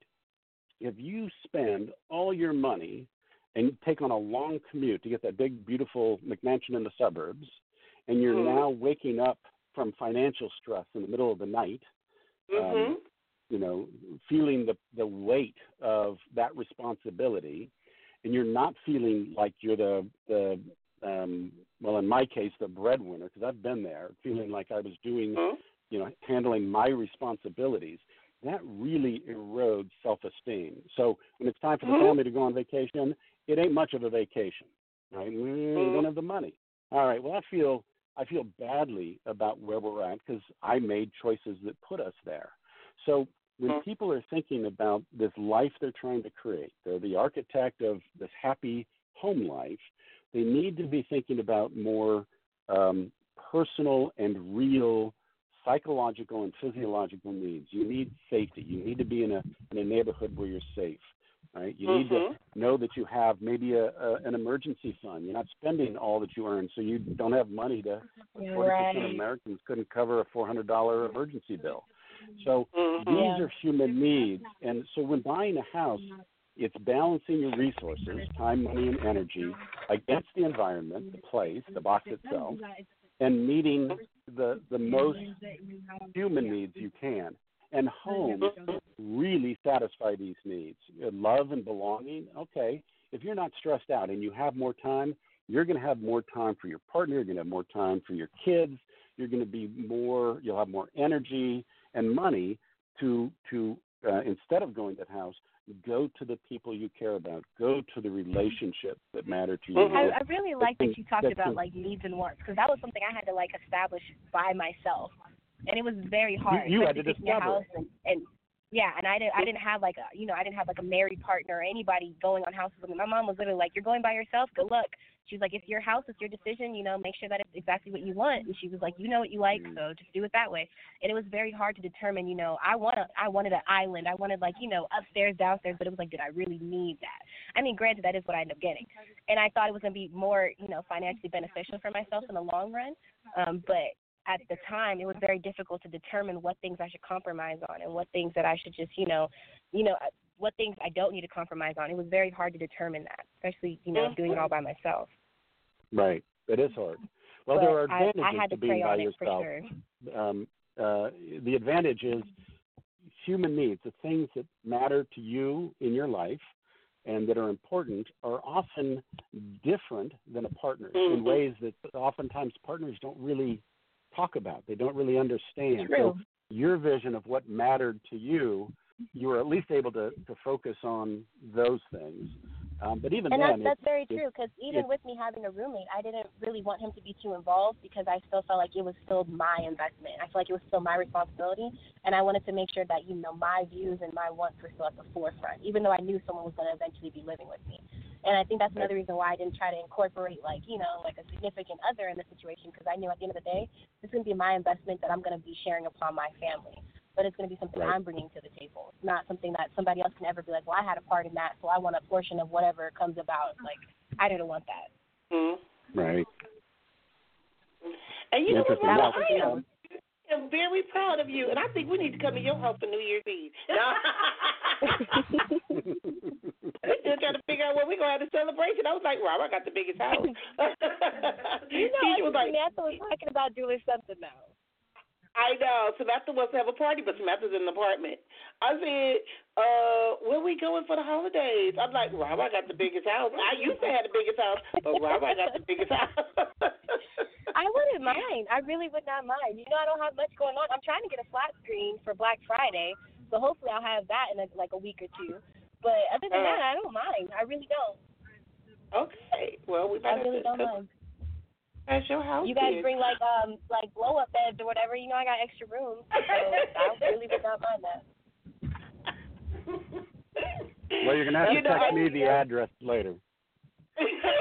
[SPEAKER 3] If you spend all your money and you take on a long commute to get that big, beautiful McMansion in the suburbs, and you're mm-hmm. now waking up from financial stress in the middle of the night,
[SPEAKER 2] mm-hmm.
[SPEAKER 3] um, you know, feeling the, the weight of that responsibility, and you're not feeling like you're the, the um, well, in my case, the breadwinner, because I've been there, feeling like I was doing, mm-hmm. you know, handling my responsibilities, that really erodes self-esteem. So when it's time for the mm-hmm. family to go on vacation, it ain't much of a vacation, right? We mm-hmm. don't have the money. All right, well, I feel I feel badly about where we're at because I made choices that put us there. So when mm-hmm. people are thinking about this life they're trying to create, they're the architect of this happy home life, they need to be thinking about more um, personal and real psychological and physiological needs. You need safety. You need to be in a in a neighborhood where you're safe, right? You mm-hmm. need to know that you have maybe a, a an emergency fund. You're not spending all that you earn, so you don't have money to. Forty right. percent of Americans couldn't cover a four hundred dollar emergency bill. So mm-hmm. these are human needs, and so when buying a house, it's balancing your resources, time, money, and energy against the environment, the place, the box itself, and meeting the the most human needs you can. And homes really satisfy these needs. Love and belonging, okay. If you're not stressed out and you have more time, you're going to have more time for your partner. You're going to have more time for your kids. You're going to be more, you'll have more energy and money to, to uh, instead of going to the house, go to the people you care about. Go to the relationships that matter to you.
[SPEAKER 4] I, I really like that you talked about like needs and wants, because that was something I had to like establish by myself, and it was very hard.
[SPEAKER 3] You, you had to discover.
[SPEAKER 4] House and, and yeah, and I didn't I didn't have like a you know I didn't have like a married partner or anybody going on houses with me. My mom was literally like, "You're going by yourself. Good luck." She was like, "It's your house. It's your decision. You know, make sure that it's exactly what you want." And she was like, "You know what you like, so just do it that way." And it was very hard to determine. You know, I want a, I wanted an island. I wanted like you know upstairs, downstairs, but it was like, did I really need that? I mean, granted, that is what I ended up getting, and I thought it was gonna be more you know financially beneficial for myself in the long run. Um, but at the time, it was very difficult to determine what things I should compromise on and what things that I should just you know, you know. what things I don't need to compromise on. It was very hard to determine that, especially, you know, doing it all by myself.
[SPEAKER 3] Right. It is hard. Well,
[SPEAKER 4] but
[SPEAKER 3] there are advantages
[SPEAKER 4] I, I had
[SPEAKER 3] to,
[SPEAKER 4] to
[SPEAKER 3] being by
[SPEAKER 4] yourself.
[SPEAKER 3] For sure. Um, uh, the advantage is human needs, the things that matter to you in your life and that are important are often different than a partner mm-hmm. in ways that oftentimes partners don't really talk about. They don't really understand.
[SPEAKER 4] True.
[SPEAKER 3] So your vision of what mattered to you, you were at least able to, to focus on those things. Um, but even
[SPEAKER 4] and
[SPEAKER 3] then,
[SPEAKER 4] that's, that's
[SPEAKER 3] it,
[SPEAKER 4] very
[SPEAKER 3] it,
[SPEAKER 4] true, because even
[SPEAKER 3] it,
[SPEAKER 4] with me having a roommate, I didn't really want him to be too involved because I still felt like it was still my investment. I felt like it was still my responsibility, and I wanted to make sure that, you know, my views and my wants were still at the forefront, even though I knew someone was going to eventually be living with me. And I think that's another reason why I didn't try to incorporate, like, you know, like a significant other in the situation, because I knew at the end of the day, this is going to be my investment that I'm going to be sharing upon my family. But it's going to be something right. I'm bringing to the table. It's not something that somebody else can ever be like, well, I had a part in that, so I want a portion of whatever comes about. Like, I didn't want that.
[SPEAKER 2] Mm-hmm.
[SPEAKER 3] Right.
[SPEAKER 2] And you know what, Rob, I am, am very proud of you, and I think we need to come to your house for New Year's Eve. We're still trying to figure out what we're going to have a celebration. I was like, Rob, I got the biggest house.
[SPEAKER 4] You know, was like, Samantha was talking about doing something now.
[SPEAKER 2] I know. Samantha wants to have a party, but Samantha's in an apartment. I said, uh, where we going for the holidays? I'm like, Rob, I got the biggest house. I used to have the biggest house, but Rob, I got the biggest house.
[SPEAKER 4] I wouldn't mind. I really would not mind. You know, I don't have much going on. I'm trying to get a flat screen for Black Friday, so hopefully I'll have that in a, like a week or two. But other than uh, that, I don't mind. I really don't.
[SPEAKER 2] Okay. Well, we better
[SPEAKER 4] I really don't mind.
[SPEAKER 2] That's your house.
[SPEAKER 4] You guys
[SPEAKER 2] kid.
[SPEAKER 4] bring like um like blow up beds or whatever. You know I got extra room, so I really would not mind that.
[SPEAKER 3] Well, you're gonna have to you text know, me the address later.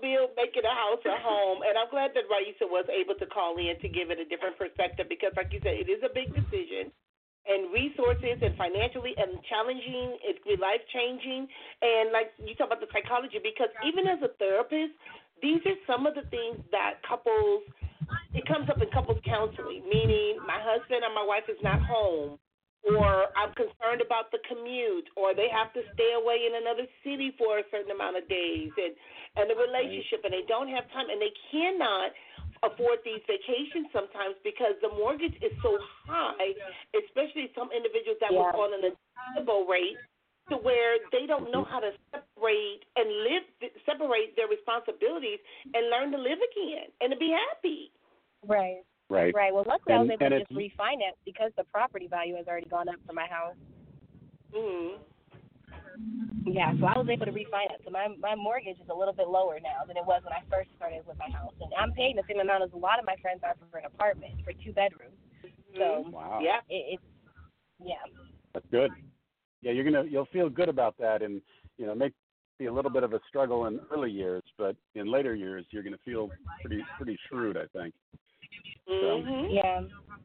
[SPEAKER 2] feel making a house a home. And I'm glad that Raisa was able to call in to give it a different perspective because, like you said, it is a big decision. And resources and financially and challenging, it can be life-changing. And like you talk about the psychology, because even as a therapist, these are some of the things that couples, it comes up in couples counseling, meaning my husband or my wife is not home, or I'm concerned about the commute, or they have to stay away in another city for a certain amount of days, and, and the relationship, and they don't have time, and they cannot afford these vacations sometimes because the mortgage is so high, especially some individuals that
[SPEAKER 4] yeah.
[SPEAKER 2] were on an attainable rate, to where they don't know how to separate and live, separate their responsibilities and learn to live again and to be happy.
[SPEAKER 4] Right.
[SPEAKER 3] Right.
[SPEAKER 4] Right. Well, luckily
[SPEAKER 3] and,
[SPEAKER 4] I was able to
[SPEAKER 3] and
[SPEAKER 4] just refinance because the property value has already gone up for my house.
[SPEAKER 2] Mm-hmm.
[SPEAKER 4] Yeah, so I was able to refinance. So my my mortgage is a little bit lower now than it was when I first started with my house, and I'm paying the same amount as a lot of my friends are for an apartment for two bedrooms. So
[SPEAKER 3] wow.
[SPEAKER 4] yeah, it, it's yeah.
[SPEAKER 3] That's good. Yeah, you're gonna you'll feel good about that, and you know, make be a little bit of a struggle in early years, but in later years you're gonna feel pretty pretty shrewd, I think.
[SPEAKER 2] Mm-hmm.
[SPEAKER 4] So. Yeah.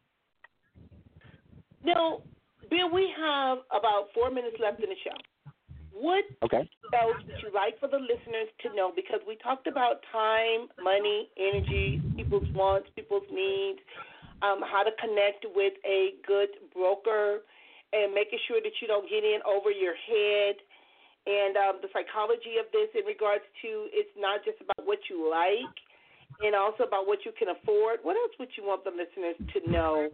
[SPEAKER 2] Now, Bill, we have about four minutes left in the show. What
[SPEAKER 3] okay.
[SPEAKER 2] else would you like for the listeners to know? Because we talked about time, money, energy, people's wants, people's needs, um, how to connect with a good broker, and making sure that you don't get in over your head, and um, the psychology of this in regards to it's not just about what you like, and also about what you can afford. What else would you want the listeners to know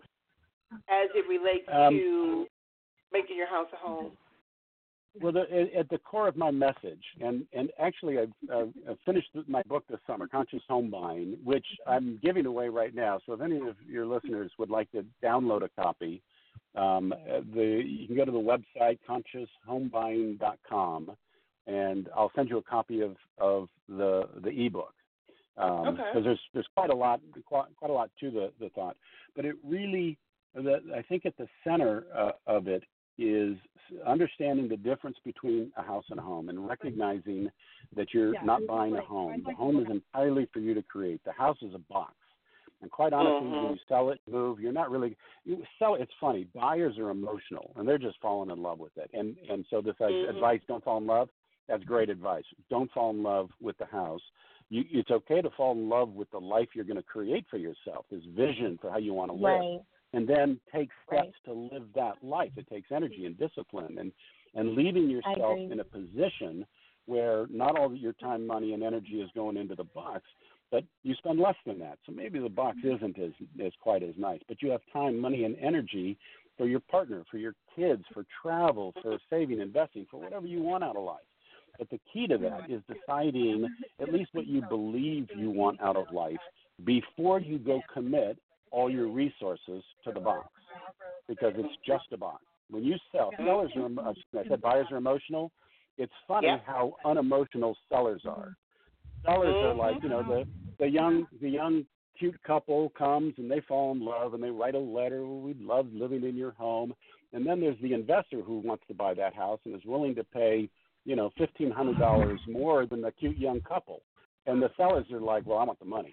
[SPEAKER 2] as it relates
[SPEAKER 3] um,
[SPEAKER 2] to making your house a home?
[SPEAKER 3] Well, the, at the core of my message, and, and actually I've, uh, I've finished my book this summer, Conscious Home Buying, which I'm giving away right now. So if any of your listeners would like to download a copy, um, the you can go to the website, conscious home buying dot com, and I'll send you a copy of, of the the ebook. Um,
[SPEAKER 2] okay.
[SPEAKER 3] Because there's there's quite a lot quite, quite a lot to the, the thought, but it really, the, I think at the center uh, of it is understanding the difference between a house and a home, and recognizing that you're not buying a home. The home is entirely for you to create. The house is a box. And quite honestly,
[SPEAKER 2] uh-huh.
[SPEAKER 3] when you sell it, move, you're not really you sell. It's funny. Buyers are emotional, and they're just falling in love with it. And and so this
[SPEAKER 2] mm-hmm.
[SPEAKER 3] advice: don't fall in love. That's great advice. Don't fall in love with the house. You, it's okay to fall in love with the life you're going to create for yourself. This vision for how you want to live.
[SPEAKER 4] Right.
[SPEAKER 3] And then take steps
[SPEAKER 4] right.
[SPEAKER 3] to live that life. It takes energy and discipline, and, and leaving yourself in a position where not all your time, money, and energy is going into the box, but you spend less than that. So maybe the box isn't as, as quite as nice, but you have time, money, and energy for your partner, for your kids, for travel, for saving, investing, for whatever you want out of life. But the key to that is deciding at least what you believe you want out of life before you go commit all your resources to the box, because it's just a box. When you sell, sellers are, I said buyers are emotional. It's funny
[SPEAKER 2] yep.
[SPEAKER 3] how unemotional sellers are. Sellers are like, you know, the, the young the young cute couple comes and they fall in love and they write a letter, we love living in your home. And then there's the investor who wants to buy that house and is willing to pay, you know, fifteen hundred dollars more than the cute young couple. And the sellers are like, well, I want the money.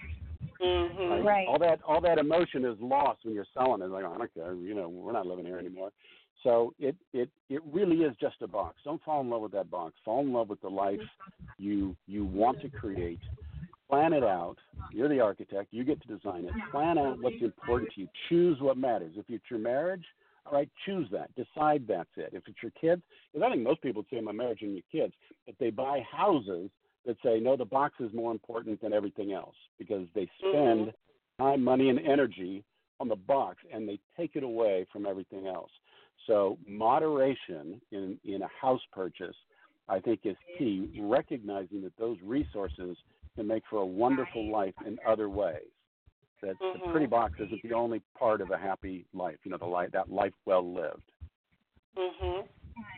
[SPEAKER 2] Mm-hmm.
[SPEAKER 3] Right?
[SPEAKER 4] right.
[SPEAKER 3] All that all that emotion is lost when you're selling it. Like, oh, I don't care. You know, we're not living here anymore. So it, it, it really is just a box. Don't fall in love with that box. Fall in love with the life you you want to create. Plan it out. You're the architect. You get to design it. Plan out what's important to you. Choose what matters. If it's your marriage, all right, choose that. Decide that's it. If it's your kids, because I think most people say my marriage and your kids, but they buy houses that say, no, the box is more important than everything else, because they spend mm-hmm. time, money, and energy on the box, and they take it away from everything else. So moderation in, in a house purchase, I think, is key, recognizing that those resources can make for a wonderful life in other ways. That mm-hmm. the pretty box isn't the only part of a happy life, you know, the life, that life well lived.
[SPEAKER 2] Mm-hmm.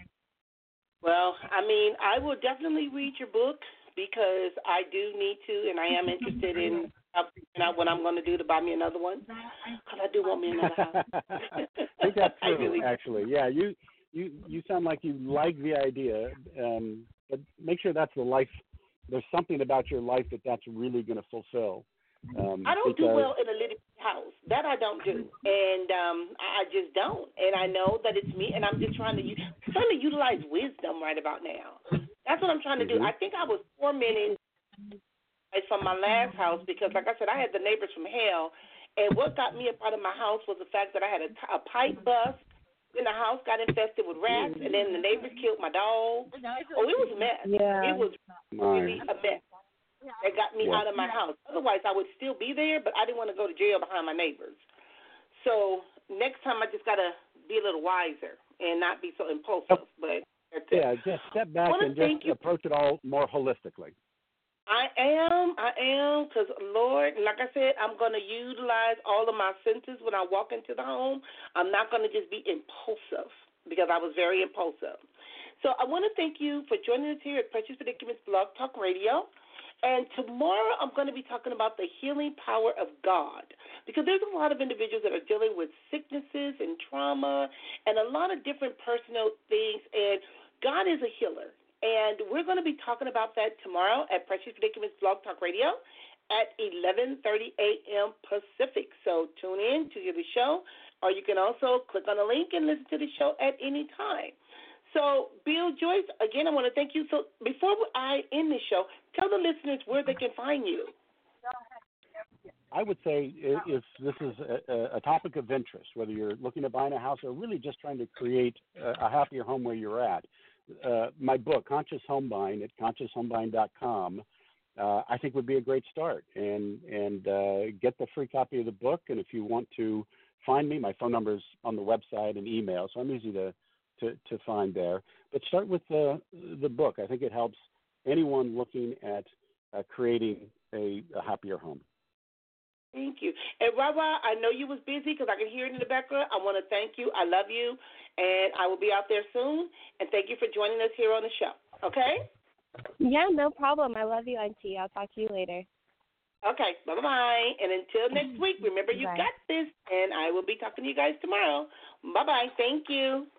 [SPEAKER 2] Well, I mean, I will definitely read your book, because I do need to, and I am interested in figuring out what I'm going to do to buy me another one, because I do want me another house.
[SPEAKER 3] I think that's true, really actually. Yeah, you, you, you sound like you like the idea, um, but make sure that's the life there's something about your life that that's really going to fulfill. Um,
[SPEAKER 2] I don't
[SPEAKER 3] because,
[SPEAKER 2] do well in a little house. That I don't do, and um, I just don't. And I know that it's me, and I'm just trying to use, trying to utilize wisdom right about now. That's what I'm trying to do.
[SPEAKER 3] Mm-hmm.
[SPEAKER 2] I think I was tormented from my last house because, like I said, I had the neighbors from hell, and what got me up out of my house was the fact that I had a, a pipe bust. Then the house got infested with rats, and then the neighbors killed my dog. Oh, it was a mess.
[SPEAKER 4] Yeah.
[SPEAKER 2] It was really a mess. That got me
[SPEAKER 3] yeah.
[SPEAKER 2] out of my house. Otherwise, I would still be there, but I didn't want to go to jail behind my neighbors. So next time, I just got to be a little wiser and not be so impulsive. But that's
[SPEAKER 3] yeah,
[SPEAKER 2] it.
[SPEAKER 3] just step back and just approach it all more holistically.
[SPEAKER 2] I am, I am, because, Lord, like I said, I'm going to utilize all of my senses when I walk into the home. I'm not going to just be impulsive because I was very impulsive. So I want to thank you for joining us here at Precious Predicaments Blog Talk Radio. And tomorrow I'm going to be talking about the healing power of God, because there's a lot of individuals that are dealing with sicknesses and trauma and a lot of different personal things, and God is a healer. And we're going to be talking about that tomorrow at Precious Predicaments Blog Talk Radio at eleven thirty a.m. Pacific. So tune in to hear the show, or you can also click on the link and listen to the show at any time. So, Bill Joyce, again, I want to thank you. So before I end the show, tell the listeners where they can find you.
[SPEAKER 3] I would say if this is a, a topic of interest, whether you're looking to buy a house or really just trying to create a happier home where you're at, uh, my book, Conscious Home Buying, at conscious home buying dot com, uh, I think would be a great start. And, and uh, get the free copy of the book. And if you want to find me, my phone number is on the website and email, so I'm easy to To, to find there. But start with the the book. I think it helps anyone looking at uh, creating a, a happier home.
[SPEAKER 2] Thank you. And Rawa, I know you was busy because I can hear it in the background. I want to thank you. I love you, and I will be out there soon. And thank you for joining us here on the show. Okay?
[SPEAKER 4] Yeah, no problem. I love you, Auntie. I'll talk to you later.
[SPEAKER 2] Okay, bye-bye. And until next week, remember you
[SPEAKER 4] Bye.
[SPEAKER 2] got this, and I will be talking to you guys tomorrow. Bye-bye. Thank you.